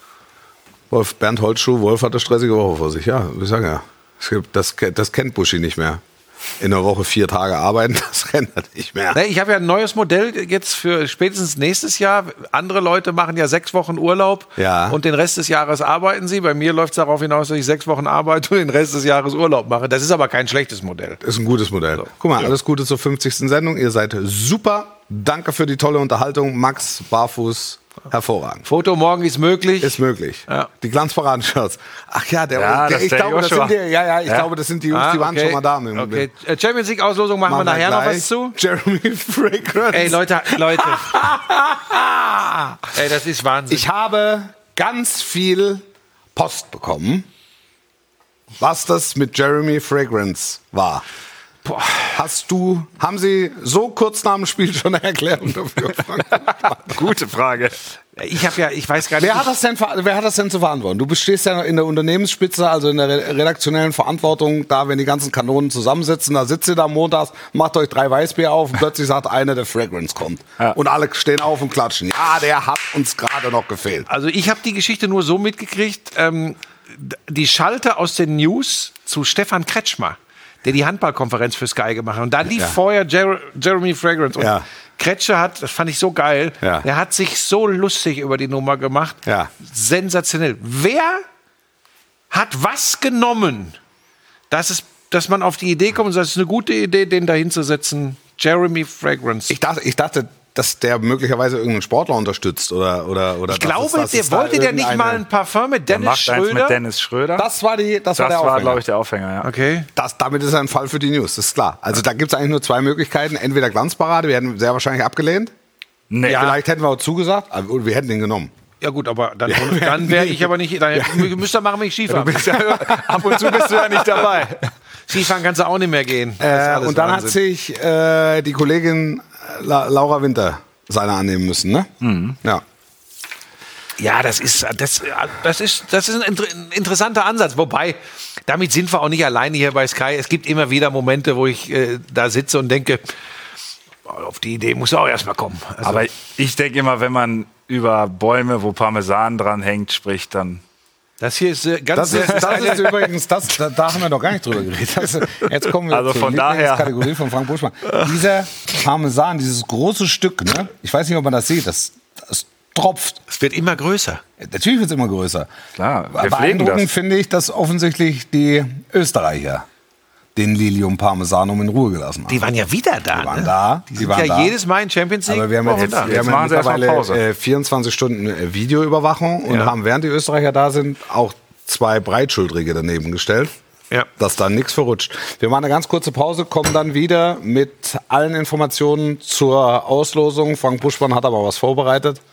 Wolf, Bernd Holzschuh, Wolf hat eine stressige Woche vor sich. Ja, wir sagen ja. Es gibt, das, das kennt Buschi nicht mehr. In der Woche vier Tage arbeiten, das kennt er nicht mehr. Ne, ich habe ja ein neues Modell jetzt für spätestens nächstes Jahr. Andere Leute machen ja sechs Wochen Urlaub Ja. und den Rest des Jahres arbeiten sie. Bei mir läuft es darauf hinaus, dass ich sechs Wochen arbeite und den Rest des Jahres Urlaub mache. Das ist aber kein schlechtes Modell. Ist ein gutes Modell. Guck mal, alles Gute zur fünfzigsten Sendung. Ihr seid super. Danke für die tolle Unterhaltung. Max, barfuß, hervorragend. Foto morgen ist möglich. Ist möglich. Ja. Die Glanzparaden-Shirts. Ach ja, der, Ja, der das ich ist der glaube, das Joshua. sind die, ja, ja, ich Ja. glaube, das sind die Jungs, Ah, die waren okay. schon mal da. Mit, Okay. Äh, Champions League Auslosung machen, wir nachher noch was zu. Jeremy Fragrance. Ey, Leute, Leute. Ey, das ist Wahnsinn. Ich habe ganz viel Post bekommen, was das mit Jeremy Fragrance war. Boah. Hast du, haben Sie so kurz nach dem Spiel schon eine Erklärung dafür? Frank? Gute Frage. Ich habe ja, ich weiß gar nicht. Wer hat, das denn, ver- wer hat das denn zu verantworten? Du stehst ja in der Unternehmensspitze, also in der re- redaktionellen Verantwortung, da, wenn die ganzen Kanonen zusammensitzen, da sitzt ihr da montags, macht euch drei Weißbier auf und plötzlich sagt einer, der Fragrance kommt. Ja. Und alle stehen auf und klatschen. Ja, der hat uns gerade noch gefehlt. Also ich habe die Geschichte nur so mitgekriegt, ähm, d- die Schalte aus den News zu Stefan Kretschmer, der die Handballkonferenz für Sky gemacht hat. Und da lief Ja. vorher Jer Jeremy Fragrance. Und Ja. Kretscher hat, das fand ich so geil, Ja. der hat sich so lustig über die Nummer gemacht. Ja. Sensationell. Wer hat was genommen, dass, es, dass man auf die Idee kommt und sagt, es ist eine gute Idee, den da hinzusetzen? Jeremy Fragrance. Ich dachte, ich dachte dass der möglicherweise irgendeinen Sportler unterstützt oder oder oder Ich glaube, der wollte der nicht mal ein Parfum mit Der Dennis macht eins Schröder? mit Dennis Schröder. Das, Das war die, das, war der war, Aufhänger. glaube ich, der Aufhänger, ja. Okay. Das, damit ist er ein Fall für die News, das ist klar. Also da gibt es eigentlich nur zwei Möglichkeiten. Entweder Glanzparade, wir hätten sehr wahrscheinlich abgelehnt. Nee. Vielleicht hätten wir auch zugesagt, aber wir hätten ihn genommen. Ja gut, aber dann, dann wäre ich aber nicht, dann müsst ihr machen, wenn ich Skifahren. Du bist ja, ab und zu bist du ja nicht dabei. Skifahren kannst du auch nicht mehr gehen. Das ist Äh, alles und dann Wahnsinn. hat sich äh, die Kollegin La Laura Winter seine annehmen müssen, ne? Mhm. Ja. Ja, das ist, das, das ist, das ist ein, inter ein interessanter Ansatz. Wobei, damit sind wir auch nicht alleine hier bei Sky. Es gibt immer wieder Momente, wo ich äh, da sitze und denke, auf die Idee muss auch erstmal kommen. Also, Aber ich denke immer, wenn man über Bäume, wo Parmesan dran hängt, spricht, dann... das hier ist äh, ganz... Das ist, das ist übrigens, das, da, da haben wir noch gar nicht drüber geredet. Das, jetzt kommen wir Also zur von daher- Lieblingskategorie von Frank Buschmann. Dieser Parmesan, dieses große Stück, ne? Ich weiß nicht, ob man das sieht, das, das tropft. es wird immer größer. Natürlich wird es immer größer. Klar, wir pflegen Beeindruckend das. finde ich, dass offensichtlich die Österreicher den Lilium Parmesanum in Ruhe gelassen haben. Die waren ja wieder da. Die waren ne? da. Die Die sind waren ja da. jedes Mal in Champions League. Aber wir haben Wochen jetzt, da. wir Jetzt haben ja machen sie erstmal mittlerweile Pause. äh, vierundzwanzig Stunden äh, Videoüberwachung und Ja. haben, während die Österreicher da sind, auch zwei Breitschultrige daneben gestellt. Ja. Dass da nichts verrutscht. Wir machen eine ganz kurze Pause, kommen dann wieder mit allen Informationen zur Auslosung. Frank Buschmann hat aber was vorbereitet.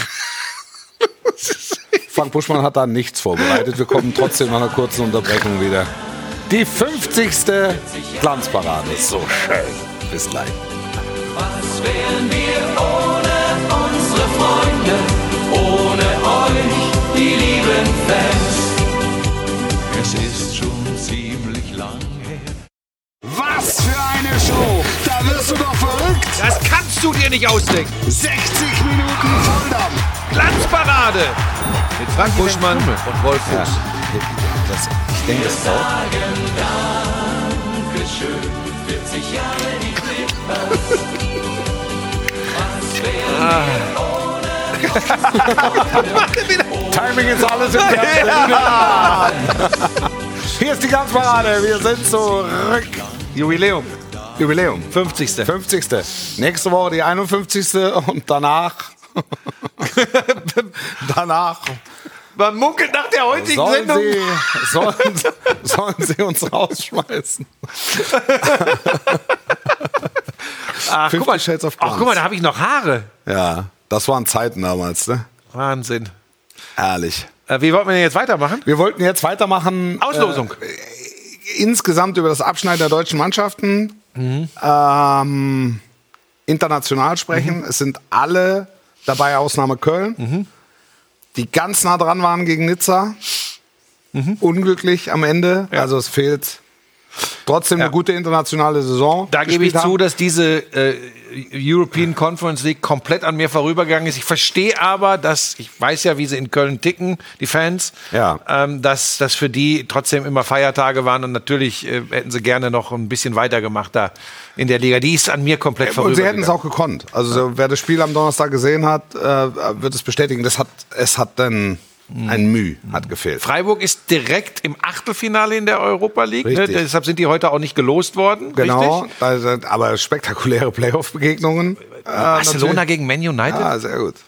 Frank Buschmann hat da nichts vorbereitet. Wir kommen trotzdem nach einer kurzen Unterbrechung wieder. Die fünfzigste Glanzparade. So schön. Bis gleich. Was wären wir ohne unsere Freunde, ohne euch, die lieben Fans? Es ist schon ziemlich lang her. Was für eine Show! Da wirst du doch verrückt! Das kannst du dir nicht ausdenken. sechzig Minuten Volldampf! Glanzparade mit Frank Buschmann und Wolf Fuchs. Das, ich denke, das dauert. Dankeschön, vierzig Jahre die Clippers. Timing ist alles im ja. Hier ist die Glanzparade. Wir sind zurück. Jubiläum. Jubiläum. fünfzigste. fünfzigste. Nächste Woche die einundfünfzigste und danach. danach Man munkelt nach der heutigen sollen Sendung. sie, sollen, sollen sie uns rausschmeißen. Ach, guck mal, fifty Shades of ach, Glanz. guck mal, da habe ich noch Haare. Ja, das waren Zeiten damals, ne? Wahnsinn. Herrlich. Äh, wie wollten wir denn jetzt weitermachen? Wir wollten jetzt weitermachen. Auslosung. Äh, insgesamt über das Abschneiden der deutschen Mannschaften. Mhm. Ähm, international sprechen. Mhm. Es sind alle dabei, Ausnahme Köln. Mhm. Die ganz nah dran waren gegen Nizza. Unglücklich am Ende. Mhm. Ja. Also es fehlt trotzdem Ja. eine gute internationale Saison. Da gebe ich gespielt zu, haben. dass diese äh, European Conference League komplett an mir vorübergegangen ist. Ich verstehe aber, dass, ich weiß ja, wie sie in Köln ticken, die Fans, Ja. ähm, dass das für die trotzdem immer Feiertage waren und natürlich äh, hätten sie gerne noch ein bisschen weitergemacht da in der Liga. Die ist an mir komplett Und sie vorübergegangen. hätten es auch gekonnt. Also so, wer das Spiel am Donnerstag gesehen hat, äh, wird es bestätigen. Das hat, es hat dann ein Mühe hat gefehlt. Freiburg ist direkt im Achtelfinale in der Europa League. Ne? Richtig. Deshalb sind die heute auch nicht gelost worden. Genau, Richtig? da sind aber spektakuläre Playoff-Begegnungen. Äh, Barcelona natürlich. gegen Man United. Ah, sehr gut.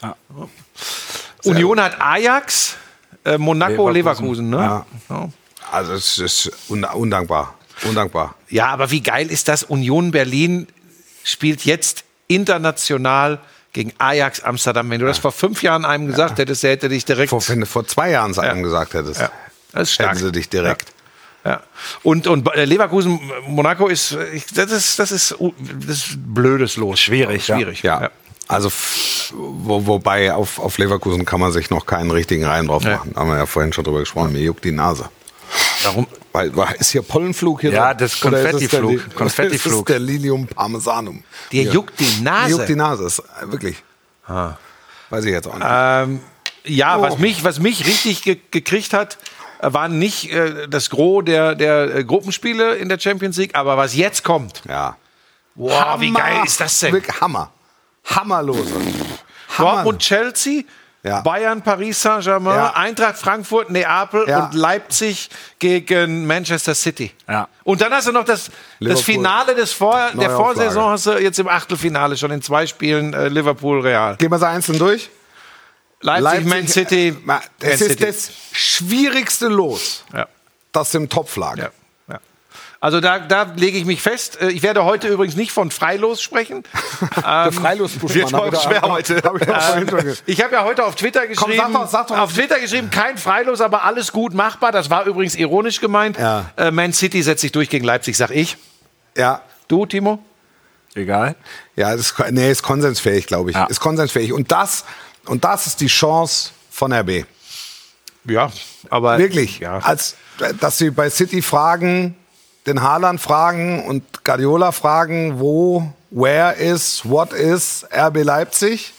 Union hat Ajax, äh, Monaco, Leverkusen. Leverkusen. ne? Ja. Ja. Also es ist un undankbar. Undankbar. Ja, aber wie geil ist das? Union Berlin spielt jetzt international gegen Ajax Amsterdam. Wenn du das vor fünf Jahren einem gesagt hättest, der hätte dich direkt. Vor, wenn du vor zwei Jahren es Ja. einem gesagt hättest, Ja, das ist stark. hätten sie dich direkt. Ja. Und, und äh, Leverkusen, Monaco ist, äh, ich, das ist, das ist, uh, das ist blödes Los. Schwierig, schwierig. Ja. Also f- wo, wobei auf, auf Leverkusen kann man sich noch keinen richtigen Reim drauf Ja. machen. Da haben wir ja vorhin schon drüber gesprochen. Mir juckt die Nase. Warum? Weil, weil ist hier Pollenflug hier Ja, drin? das Oder ist es Konfettiflug. der- Konfettiflug. Das ist der Lilium Parmesanum. Dir Hier. juckt die Mir Nase. juckt die Nase. Ist, äh, wirklich. Weiß ich jetzt auch nicht. Ähm, ja, Oh. was mich, was mich richtig ge gekriegt hat, äh, waren nicht äh, das Gros der, der äh, Gruppenspiele in der Champions League, aber was jetzt kommt. Ja. Wow, wie geil ist das denn? Wirklich Hammer. Hammerlos. Dortmund, Chelsea, Ja. Bayern, Paris Saint-Germain, Ja. Eintracht Frankfurt, Neapel Ja. und Leipzig gegen Manchester City. Ja. Und dann hast du noch das, das Liverpool. Finale des Vor der Neue Vorsaison, Auflage. hast du jetzt im Achtelfinale schon in zwei Spielen äh, Liverpool Real. Gehen wir sie einzeln durch. Leipzig, Man City. äh, ma- Das Man ist City. das schwierigste Los, Ja. das im Topf lag. Ja. Ja. Also da, da lege ich mich fest. Äh, Ich werde heute übrigens nicht von Freilos sprechen. Der Freilos-Buschmann. wird auch schwer heute. Hab ich auch vorhin schon ge- Ich habe ja heute auf Twitter geschrieben, sag doch, sag doch. auf Twitter geschrieben, kein Freilos, aber alles gut machbar. Das war übrigens ironisch gemeint. Ja. Äh, Man City setzt sich durch gegen Leipzig, sag ich. Ja, Du, Timo? Egal. ja, das ist, nee, ist konsensfähig, glaube ich. Ja. Ist konsensfähig. Und das, und das ist die Chance von R B. Ja, aber Wirklich. Ja. Als, dass sie bei City fragen, den Haaland fragen und Guardiola fragen, wo, where is, what is R B Leipzig?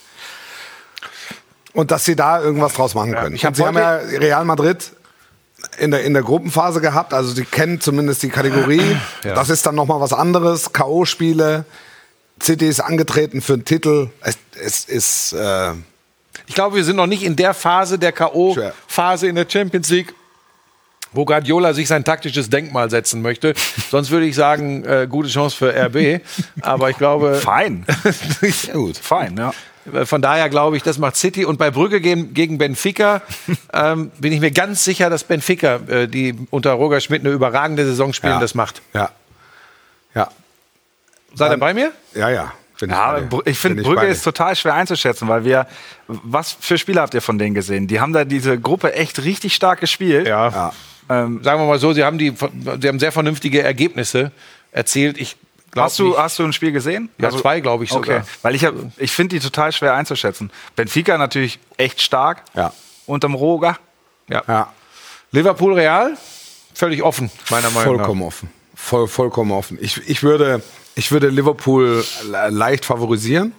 Und dass sie da irgendwas draus machen können. ich hab Und sie haben ja Real Madrid in der, in der Gruppenphase gehabt, also sie kennen zumindest die Kategorie. Ja. Das ist dann nochmal was anderes. K O-Spiele. City ist angetreten für einen Titel. Es, es ist... Äh, Ich glaube, wir sind noch nicht in der Phase, der K O-Phase in der Champions League, wo Guardiola sich sein taktisches Denkmal setzen möchte. Sonst würde ich sagen, äh, gute Chance für R B. Aber ich glaube, Fein. ja gut. Fein, ja. von daher glaube ich, das macht City. Und bei Brügge gegen, gegen Benfica ähm, bin ich mir ganz sicher, dass Benfica, äh, die unter Roger Schmidt eine überragende Saison spielen, Ja. das macht. Ja. Ja. Seid ihr bei mir? Ja, ja. Bin Ja, bei dir. Br- ich finde, Bin Brügge bei dir. ist total schwer einzuschätzen, weil wir, was für Spiele habt ihr von denen gesehen? Die haben da diese Gruppe echt richtig stark gespielt. Ja. Ja. Ähm, sagen wir mal so, sie haben, die, sie haben sehr vernünftige Ergebnisse erzielt. Ich glaub Hast du, nicht- hast du ein Spiel gesehen? Ja, zwei, glaube ich sogar. Okay, weil ich, hab- ich finde die total schwer einzuschätzen. Benfica natürlich echt stark. Ja. Unterm Roger. Ja. Ja. Liverpool Real, völlig offen, meiner Meinung nach. Vollkommen offen. Voll, vollkommen offen. Ich, ich, würde, ich würde Liverpool le- leicht favorisieren.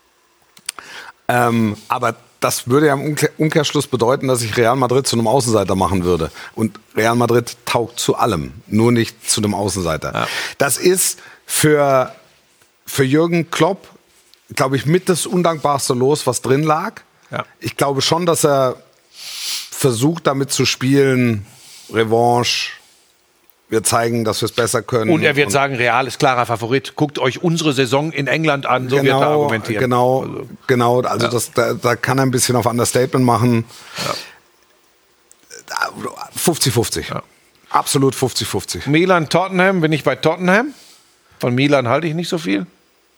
Ähm, aber das würde ja im Umkehr- Umkehrschluss bedeuten, dass ich Real Madrid zu einem Außenseiter machen würde. Und Real Madrid taugt zu allem, nur nicht zu einem Außenseiter. Ja. Das ist für, für Jürgen Klopp, glaube ich, mit das undankbarste Los, was drin lag. Ja. Ich glaube schon, dass er versucht, damit zu spielen, Revanche, wir zeigen, dass wir es besser können. Und er wird sagen, Real ist klarer Favorit. Guckt euch unsere Saison in England an, so wird er argumentieren. Genau, Also, genau. Also das, da, da kann er ein bisschen auf Understatement machen. fünfzig fünfzig. Ja. Absolut fünfzig fünfzig. Milan, Tottenham, bin ich bei Tottenham. Von Milan halte ich nicht so viel.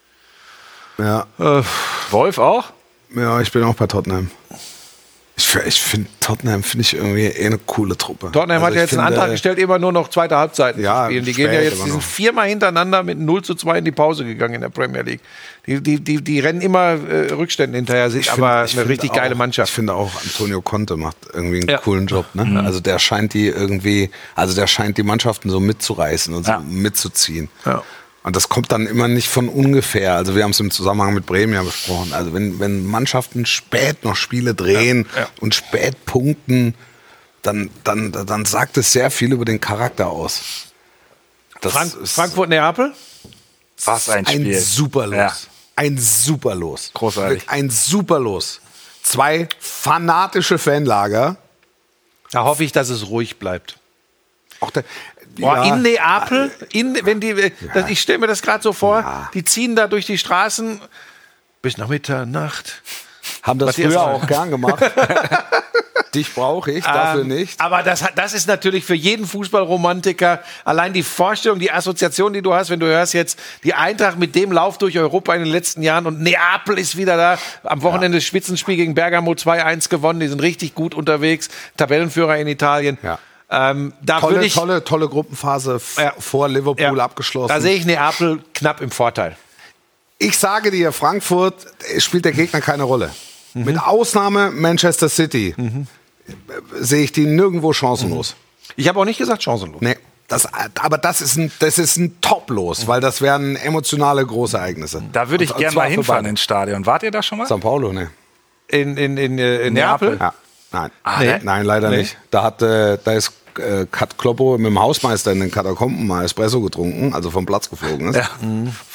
Ja. Wolf auch? ja, ich bin auch bei Tottenham. Ich, ich finde, Tottenham finde ich irgendwie eh eine coole Truppe. Tottenham Also hat ja ich jetzt einen finde, Antrag gestellt, immer nur noch zweite Halbzeiten Ja, zu spielen. Die spät gehen ja jetzt, immer die sind noch. viermal hintereinander mit null zu zwei in die Pause gegangen in der Premier League. Die, die, die, die rennen immer äh, Rückständen hinterher, sind Ich aber find- ich eine find richtig auch, geile Ich Mannschaft. finde auch, Antonio Conte macht irgendwie einen Ja. coolen Job. Ne? Also der scheint die irgendwie, also der scheint die Mannschaften so mitzureißen und so Ja. mitzuziehen. Ja. Und das kommt dann immer nicht von ungefähr. Also wir haben es im Zusammenhang mit Bremen ja besprochen. Also wenn, wenn Mannschaften spät noch Spiele drehen Ja, ja. und spät punkten, dann, dann, dann sagt es sehr viel über den Charakter aus. Das Frank ist Frankfurt, Neapel. Was ein ein Spiel. super Los. Ja. Ein super Los. Großartig. Ein super Los. Zwei fanatische Fanlager. Da hoffe ich, dass es ruhig bleibt. Auch der, Boah, ja, in Neapel, in, wenn die, das, ich stelle mir das gerade so vor, Ja. die ziehen da durch die Straßen bis nach Mitternacht. haben das Matthias, früher mal. auch gern gemacht. Dich brauche ich, dafür Ähm, nicht. Aber das, hat- das ist natürlich für jeden Fußballromantiker allein die Vorstellung, die Assoziation, die du hast, wenn du hörst jetzt die Eintracht mit dem Lauf durch Europa in den letzten Jahren und Neapel ist wieder da. Am Wochenende das Spitzenspiel gegen Bergamo zwei eins gewonnen. Die sind richtig gut unterwegs. Tabellenführer in Italien. Ja. Ähm, da würde Tolle, ich, tolle, tolle Gruppenphase f- Ja. vor Liverpool ja, abgeschlossen. Da sehe ich Neapel knapp im Vorteil. Ich sage dir, Frankfurt äh, spielt der Gegner keine Rolle. Mhm. Mit Ausnahme Manchester City äh, sehe ich die nirgendwo chancenlos. Ich habe auch nicht gesagt chancenlos. Nee. Das, aber das ist ein, das ist ein Top-Los, weil das wären emotionale Großereignisse. Da würde ich Und gerne zwar mal für hinfahren beide. ins Stadion. Wart ihr da schon mal? São Paulo, ne? In, in, in, äh, in Neapel? Ja. Nein. nee. Nein, leider Nee. nicht. Da hat, äh, da ist äh, Kat Kloppo mit dem Hausmeister in den Katakomben mal Espresso getrunken, also vom Platz geflogen ist. Ja.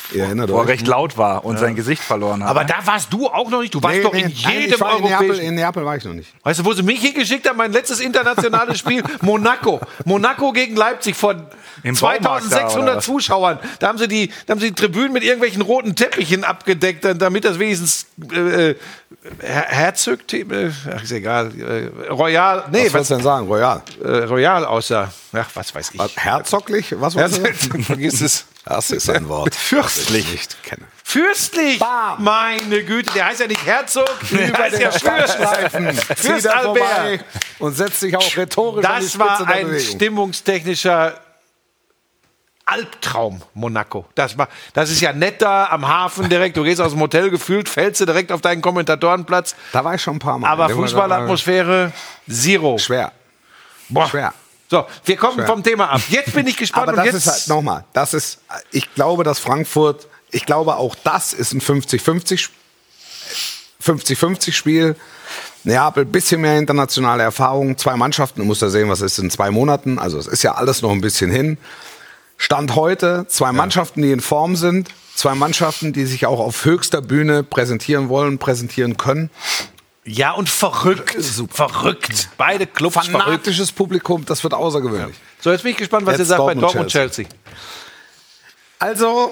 Ihr erinnert Wo er euch. recht laut war und sein Gesicht verloren hat. Aber ne? da warst du auch noch nicht. Du warst Nee, doch nee, in nein, jedem ich war in Neapel, europäischen. in Neapel war ich noch nicht. Weißt du, wo sie mich hingeschickt haben? Mein letztes internationales Spiel, Monaco. Monaco gegen Leipzig vor Im Baumarkt da, oder zweitausendsechshundert was? Zuschauern. Da haben, sie die, da haben sie die Tribünen mit irgendwelchen roten Teppichen abgedeckt, damit das wenigstens äh, äh, Her- Herzog, äh, ach, ist egal, äh, Royal, nee, Was wolltest du denn sagen? Royal. äh, Royal aussah. Ach, was weiß ich. Was, herzoglich? Was wolltest du? Vergiss es. Das ist ein Wort. Fürstlich. Das ich nicht kenne. Fürstlich! Bam. Meine Güte, der heißt ja nicht Herzog, der heißt ja Fürst. Zieh Fürst da vorbei Albert. und setzt sich auch rhetorisch an die Das Spitze war der ein Bewegung. stimmungstechnischer Albtraum, Monaco. Das, war, das ist ja nett da am Hafen direkt. Du gehst aus dem Hotel gefühlt, fällst du direkt auf deinen Kommentatorenplatz. Da war ich schon ein paar Mal. Aber Dem war- Fußballatmosphäre, zero. Schwer. Boah. Schwer. So, wir kommen Schwer. vom Thema ab. Jetzt bin ich gespannt. Aber und das jetzt ist halt, nochmal, das ist, ich glaube, dass Frankfurt, ich glaube auch das ist ein fünfzig fünfzig fünfzig fünfzig Spiel. Neapel, bisschen mehr internationale Erfahrung. Zwei Mannschaften, du musst ja sehen, was ist in zwei Monaten. Also es ist ja alles noch ein bisschen hin. Stand heute, zwei Mannschaften, die in Form sind. Zwei Mannschaften, die sich auch auf höchster Bühne präsentieren wollen, präsentieren können. Ja, und verrückt. Verrückt. Beide Clubs verrückt. Fanatisches Publikum, das wird außergewöhnlich. So, jetzt bin ich gespannt, was Jetzt ihr sagt bei Dortmund, Dortmund Chelsea. Also,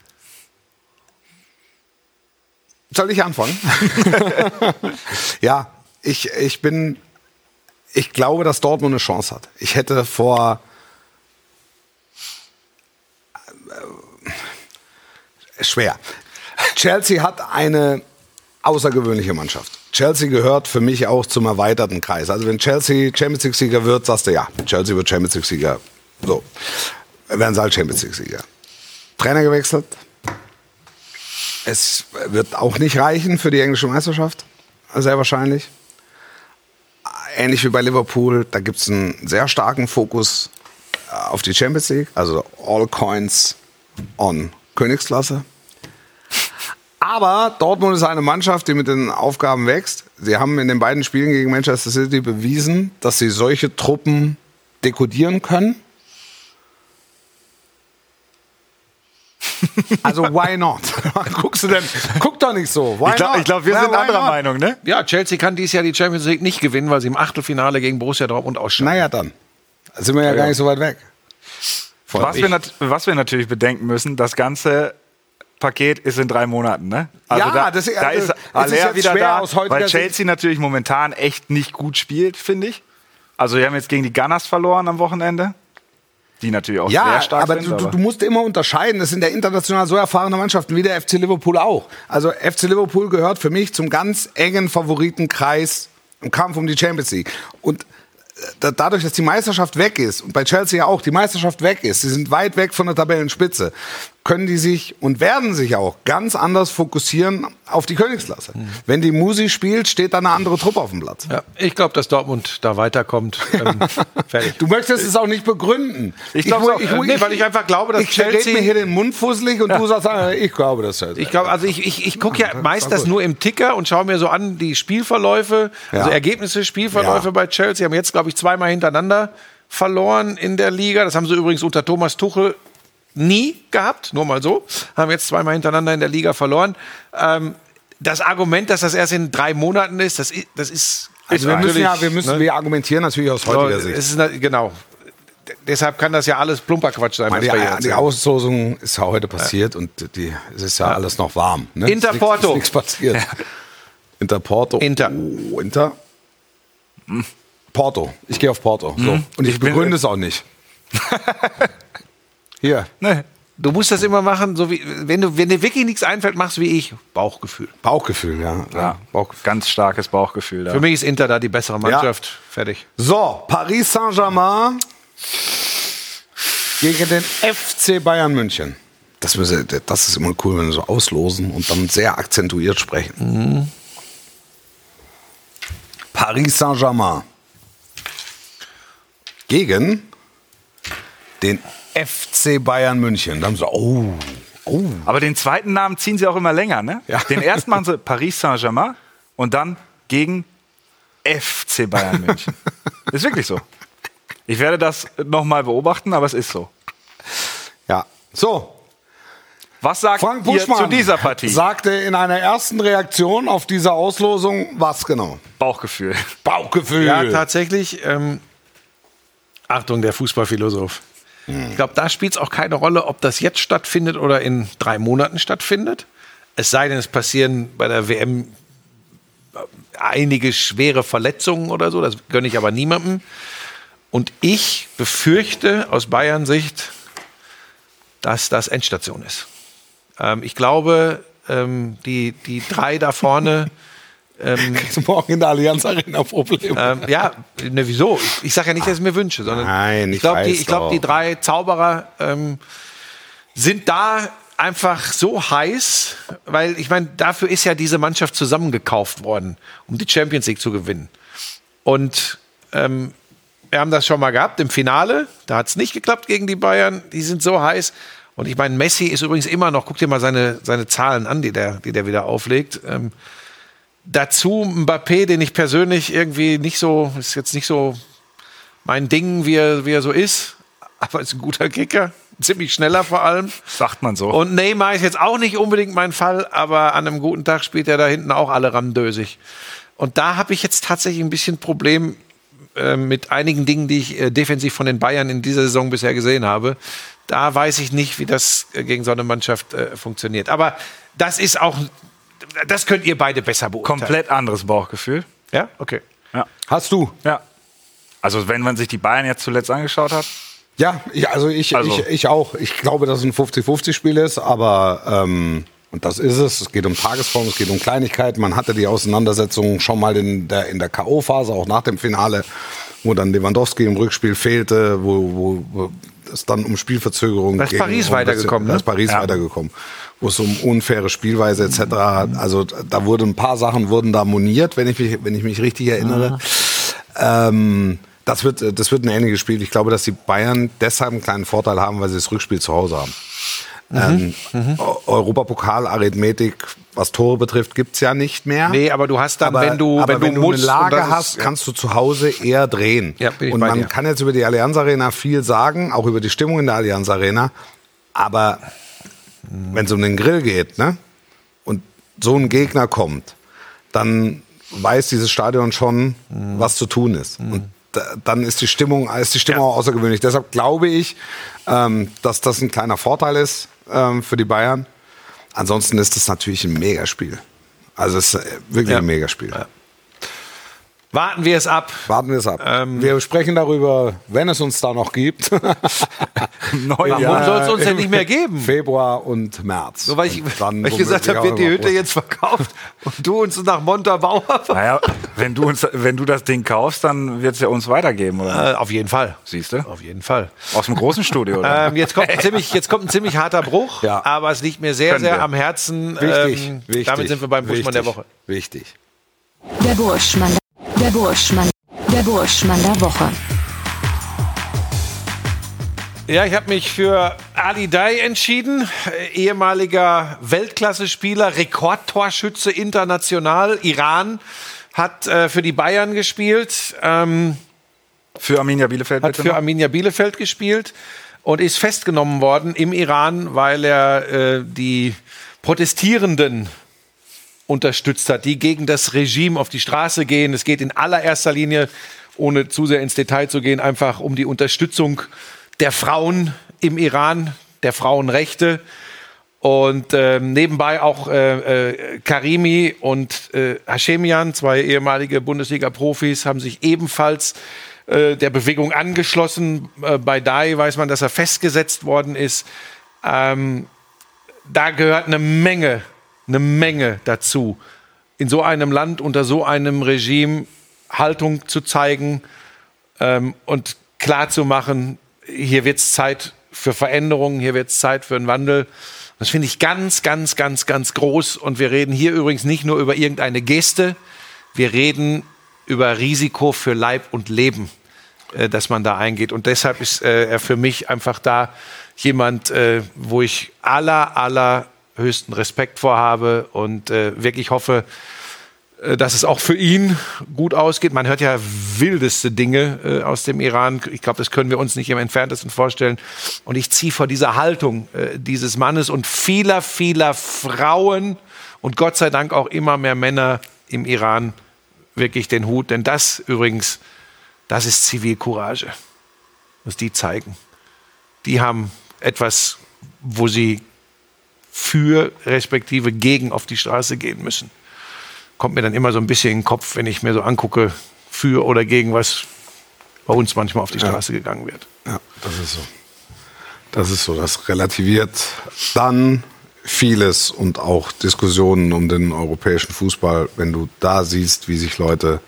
soll ich anfangen? Ja, ich, ich bin, ich glaube, dass Dortmund eine Chance hat. Ich hätte vor, äh, schwer. Chelsea hat eine außergewöhnliche Mannschaft. Chelsea gehört für mich auch zum erweiterten Kreis. Also wenn Chelsea Champions League-Sieger wird, sagst du, ja, Chelsea wird Champions League-Sieger. So, werden sie halt Champions League-Sieger. Trainer gewechselt. Es wird auch nicht reichen für die englische Meisterschaft, sehr wahrscheinlich. Ähnlich wie bei Liverpool, da gibt es einen sehr starken Fokus auf die Champions League, also all coins on Königsklasse. Aber Dortmund ist eine Mannschaft, die mit den Aufgaben wächst. Sie haben in den beiden Spielen gegen Manchester City bewiesen, dass sie solche Truppen dekodieren können. Also why not? Guckst du denn? Guck doch nicht so. Why Ich glaube, not? glaub, wir Ja, sind why anderer not? Meinung, ne? Ja, Chelsea kann dieses Jahr die Champions League nicht gewinnen, weil sie im Achtelfinale gegen Borussia Dortmund ausscheiden. Naja, dann. Da sind wir ja, gar nicht so weit weg. Von Was ich. wir, nat- was wir natürlich bedenken müssen, das ganze Paket ist in drei Monaten, ne? Ja, da, das- da also, ist es ist Aller jetzt wieder schwer da, aus heutiger weil Sicht. Chelsea natürlich momentan echt nicht gut spielt, finde ich. Also wir haben jetzt gegen die Gunners verloren am Wochenende, die natürlich auch sehr Ja, stark aber, sind. du, du, aber du musst immer unterscheiden. Das sind ja international so erfahrene Mannschaften wie der F C Liverpool auch. Also F C Liverpool gehört für mich zum ganz engen Favoritenkreis im Kampf um die Champions League. Und da- dadurch, dass die Meisterschaft weg ist, und bei Chelsea ja auch, die Meisterschaft weg ist, sie sind weit weg von der Tabellenspitze, können die sich und werden sich auch ganz anders fokussieren auf die Königsklasse. Mhm. Wenn die Musi spielt, steht da eine andere Truppe auf dem Platz. Ja, ich glaube, dass Dortmund da weiterkommt. Ähm, fertig. Du möchtest es auch nicht begründen. Ich glaub's mu- auch. mu- Nee, weil ich einfach glaube, dass ich red Chelsea- mir hier den Mund fusselig und du sagst, ah, ich glaube das halt. Ich glaube, also ich, ich, ich gucke ja meist das nur im Ticker und schaue mir so an die Spielverläufe, also Ja. Ergebnisse, Spielverläufe Ja. bei Chelsea. Haben jetzt, glaube ich, zweimal hintereinander verloren in der Liga. Das haben sie übrigens unter Thomas Tuchel nie gehabt, nur mal so. Haben jetzt zweimal hintereinander in der Liga verloren. Ähm, das Argument, dass das erst in drei Monaten ist, das ist, das ist Also wir müssen natürlich, ja, wir müssen, ne? wir argumentieren natürlich aus heutiger So, Sicht. es ist, na- genau. D- Deshalb kann das ja alles plumper Quatsch sein, was die, wir hier die erzählen. Auslosung ist ja heute passiert und die, es ist ja, alles noch warm. Ne? Inter Es ist nichts- Porto. ist nichts passiert. Inter Porto. Inter. Oh, Inter. Porto. Ich gehe auf Porto. So. Und ich, Ich bin- begründe es auch nicht. Hier. ne, Du musst das immer machen, so wie wenn du wenn dir wirklich nichts einfällt, machst du wie ich. Bauchgefühl. Bauchgefühl, ja. ja, Bauchgefühl. ganz starkes Bauchgefühl da. Für mich ist Inter da die bessere Mannschaft. Fertig. So, Paris Saint-Germain gegen den F C Bayern München. Das, müssen, das ist immer cool, wenn wir so auslosen und dann sehr akzentuiert sprechen. Mhm. Paris Saint-Germain gegen den F C Bayern München. Da haben sie, oh, oh. Aber den zweiten Namen ziehen sie auch immer länger, ne? Ja. Den ersten machen sie Paris Saint-Germain und dann gegen F C Bayern München. Ist wirklich so. Ich werde das nochmal beobachten, aber es ist so. Ja, so. Was sagt Frank ihr Buschmann zu dieser Partie? sagte in einer ersten Reaktion auf diese Auslosung was genau? Bauchgefühl. Bauchgefühl. Ja, tatsächlich. Ähm, Achtung, der Fußballphilosoph. Ich glaube, da spielt es auch keine Rolle, ob das jetzt stattfindet oder in drei Monaten stattfindet. Es sei denn, es passieren bei der W M einige schwere Verletzungen oder so. Das gönne ich aber niemandem. Und ich befürchte aus Bayern-Sicht, dass das Endstation ist. Ähm, ich glaube, ähm, die, die drei da vorne. Ähm, Kriegst du morgen in der Allianz Arena Probleme? ähm, ja, ne, wieso? Ich, ich sage ja nicht, dass ich es mir wünsche, sondern Nein, ich ich glaube, die, weiß ich glaub, doch. die drei Zauberer ähm, sind da einfach so heiß, weil ich meine, dafür ist ja diese Mannschaft zusammengekauft worden, um die Champions League zu gewinnen. Und ähm, wir haben das schon mal gehabt im Finale, da hat es nicht geklappt gegen die Bayern, die sind so heiß. Und ich meine, Messi ist übrigens immer noch, guck dir mal seine, seine Zahlen an, die der, die der wieder auflegt. Ähm, dazu Mbappé, den ich persönlich irgendwie nicht so, ist jetzt nicht so mein Ding, wie er, wie er so ist, aber ist ein guter Kicker, ziemlich schneller vor allem. Sagt man so. Und Neymar ist jetzt auch nicht unbedingt mein Fall, aber an einem guten Tag spielt er da hinten auch alle randösig. Und da habe ich jetzt tatsächlich ein bisschen Problem äh, mit einigen Dingen, die ich äh, defensiv von den Bayern in dieser Saison bisher gesehen habe. Da weiß ich nicht, wie das äh, gegen so eine Mannschaft äh, funktioniert. Aber das ist auch, das könnt ihr beide besser beurteilen. Komplett anderes Bauchgefühl. Ja, okay. Ja. Hast du? Ja. Also wenn man sich die Bayern jetzt zuletzt angeschaut hat. Ja, ich, also, ich, Also- ich, ich auch. Ich glaube, dass es ein fünfzig fünfzig Spiel ist, aber ähm, und das ist es. Es geht um Tagesform, es geht um Kleinigkeiten. Man hatte die Auseinandersetzung schon mal in der, in der K O-Phase, auch nach dem Finale, wo dann Lewandowski im Rückspiel fehlte, wo, wo, wo es dann um Spielverzögerung Da ist ging. Paris um weitergekommen, Da ne? ist Paris Ja. weitergekommen. Wo es um unfaire Spielweise et cetera. Also da wurden ein paar Sachen wurden da moniert, wenn ich mich, wenn ich mich richtig erinnere. Ähm, das wird, das wird ein ähnliches Spiel. Ich glaube, dass die Bayern deshalb einen kleinen Vorteil haben, weil sie das Rückspiel zu Hause haben. Ähm, Eu- Europapokal-Arithmetik, was Tore betrifft, gibt's ja nicht mehr. Nee, aber du hast dann, Aber, wenn du, aber wenn du musst, eine Lage und das ist- hast, kannst du zu Hause eher drehen. Ja, bin ich und bei man dir. kann jetzt über die Allianz Arena viel sagen, auch über die Stimmung in der Allianz Arena. Aber wenn es um den Grill geht, ne, und so ein Gegner kommt, dann weiß dieses Stadion schon, was zu tun ist. Und da, dann ist die Stimmung, ist die Stimmung auch außergewöhnlich. Deshalb glaube ich, ähm, dass das ein kleiner Vorteil ist ähm, für die Bayern. Ansonsten ist es natürlich ein Megaspiel. Also es ist äh, wirklich Ja. ein Megaspiel. warten wir es ab. Warten wir es ab. Ähm, wir sprechen darüber, wenn es uns da noch gibt. Neujahr. Warum soll es uns denn im nicht mehr geben? Februar und März. So, weil ich, Und dann weil ich gesagt womöglich habe, auch wird die im Hütte August. jetzt verkauft und du uns nach Montabaur Naja, wenn du, uns, wenn du das Ding kaufst, dann wird es ja uns weitergeben, oder? äh, Auf jeden Fall. Siehst du? Auf jeden Fall. Aus dem großen Studio, oder? Ähm, jetzt, kommt ein ziemlich, jetzt kommt ein ziemlich harter Bruch, Ja. aber es liegt mir sehr, Können sehr wir. am Herzen. Wichtig, Ähm, wichtig. Damit sind wir beim Buschmann der wichtig, Woche. Wichtig. Der Burschmann, der Burschmann, der Burschmann der Woche. Ja, ich habe mich für Ali Day entschieden, äh, ehemaliger Weltklasse-Spieler, Rekordtorschütze international, Iran, hat äh, für die Bayern gespielt, ähm, Für Arminia Bielefeld hat bitte für noch? Arminia Bielefeld gespielt und ist festgenommen worden im Iran, weil er äh, die Protestierenden unterstützt hat, die gegen das Regime auf die Straße gehen. Es geht in allererster Linie, ohne zu sehr ins Detail zu gehen, einfach um die Unterstützung der Frauen im Iran, der Frauenrechte. Und ähm, nebenbei auch äh, äh, Karimi und äh, Hashemian, zwei ehemalige Bundesliga-Profis, haben sich ebenfalls äh, der Bewegung angeschlossen. Äh, bei Day weiß man, dass er festgesetzt worden ist. Ähm, da gehört eine Menge, eine Menge dazu, in so einem Land unter so einem Regime Haltung zu zeigen ähm, und klar zu machen, hier wird es Zeit für Veränderungen, hier wird es Zeit für einen Wandel. Das finde ich ganz, ganz, ganz, ganz groß. Und wir reden hier übrigens nicht nur über irgendeine Geste, wir reden über Risiko für Leib und Leben, äh, das man da eingeht. Und deshalb ist äh, er für mich einfach da jemand, äh, wo ich aller, aller höchsten Respekt vorhabe und äh, wirklich hoffe, äh, dass es auch für ihn gut ausgeht. Man hört ja wildeste Dinge äh, aus dem Iran. Ich glaube, das können wir uns nicht im Entferntesten vorstellen. Und ich ziehe vor dieser Haltung äh, dieses Mannes und vieler, vieler Frauen und Gott sei Dank auch immer mehr Männer im Iran wirklich den Hut. Denn das übrigens, das ist Zivilcourage, was die zeigen. Die haben etwas, wo sie für respektive gegen auf die Straße gehen müssen. Kommt mir dann immer so ein bisschen in den Kopf, wenn ich mir so angucke, für oder gegen was bei uns manchmal auf die Straße ja. gegangen wird. Ja, das ist so. Das ist so, das relativiert dann vieles und auch Diskussionen um den europäischen Fußball, wenn du da siehst, wie sich Leute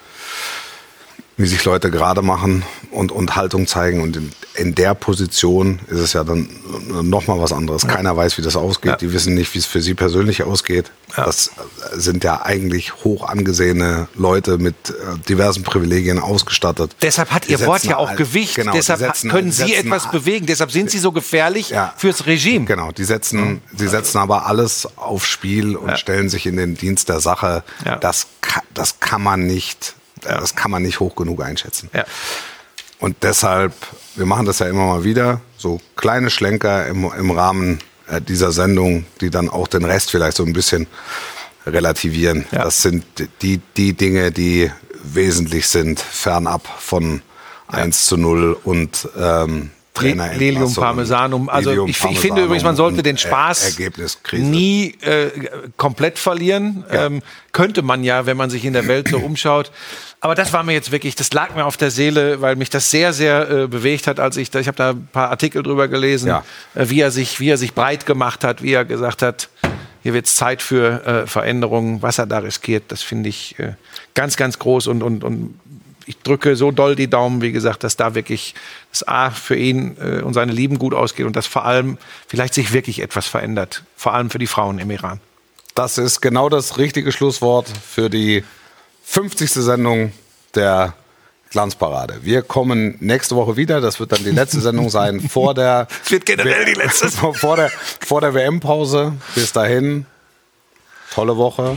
wie sich Leute gerade machen und, und Haltung zeigen. Und in, in der Position ist es ja dann nochmal was anderes. Ja. Keiner weiß, wie das ausgeht. Ja. Die wissen nicht, wie es für sie persönlich ausgeht. Ja. Das sind ja eigentlich hoch angesehene Leute mit äh, diversen Privilegien ausgestattet. Deshalb hat die ihr Wort ja auch all, Gewicht. Genau, Deshalb setzen, können sie setzen, etwas bewegen. Deshalb sind sie so gefährlich ja. fürs Regime. Genau, die setzen, die setzen aber alles aufs Spiel und ja. stellen sich in den Dienst der Sache. Ja. Das, das kann man nicht... Das kann man nicht hoch genug einschätzen. Ja. Und deshalb, wir machen das ja immer mal wieder, so kleine Schlenker im, im Rahmen äh, dieser Sendung, die dann auch den Rest vielleicht so ein bisschen relativieren. Ja. Das sind die, die Dinge, die wesentlich sind, fernab von ja. eins zu null und ähm, Trainer Lilium Parmesanum. Also Lilium, ich, ich finde übrigens, man sollte den Spaß nie äh, komplett verlieren. Ja. Ähm, könnte man ja, wenn man sich in der Welt so umschaut. Aber das war mir jetzt wirklich, das lag mir auf der Seele, weil mich das sehr, sehr äh, bewegt hat, als ich da, ich habe da ein paar Artikel drüber gelesen, ja. äh, wie er sich, wie er sich breit gemacht hat, wie er gesagt hat, hier wird es Zeit für äh, Veränderungen, was er da riskiert. Das finde ich äh, ganz, ganz groß und, und, und ich drücke so doll die Daumen, wie gesagt, dass da wirklich das A für ihn äh, und seine Lieben gut ausgeht und dass vor allem vielleicht sich wirklich etwas verändert. Vor allem für die Frauen im Iran. Das ist genau das richtige Schlusswort für die fünfzigste Sendung der Glanzparade. Wir kommen nächste Woche wieder. Das wird dann die letzte Sendung sein vor der... Es wird generell die letzte. vor der, vor der W M-Pause. Bis dahin. Tolle Woche.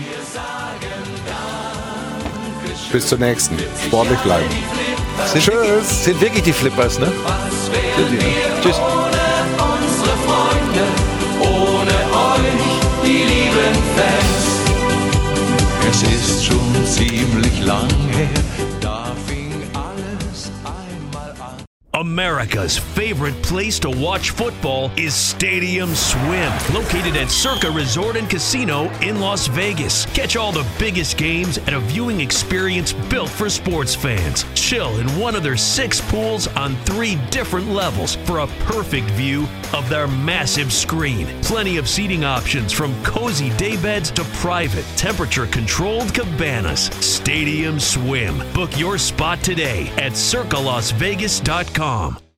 Bis zur nächsten. Sportlich bleiben. Sind Tschüss. Wirklich, sind wirklich die Flippers, ne? Tschüss. Ohne unsere Freunde, ohne euch, die lieben Fans. Es ist schon ziemlich lang her, da fing alles einmal an. America's favorite place to watch football is Stadium Swim, located at Circa Resort and Casino in Las Vegas. Catch all the biggest games at a viewing experience built for sports fans. Chill in one of their six pools on three different levels for a perfect view of their massive screen. Plenty of seating options from cozy daybeds to private, temperature-controlled cabanas. Stadium Swim. Book your spot today at circa las vegas dot com.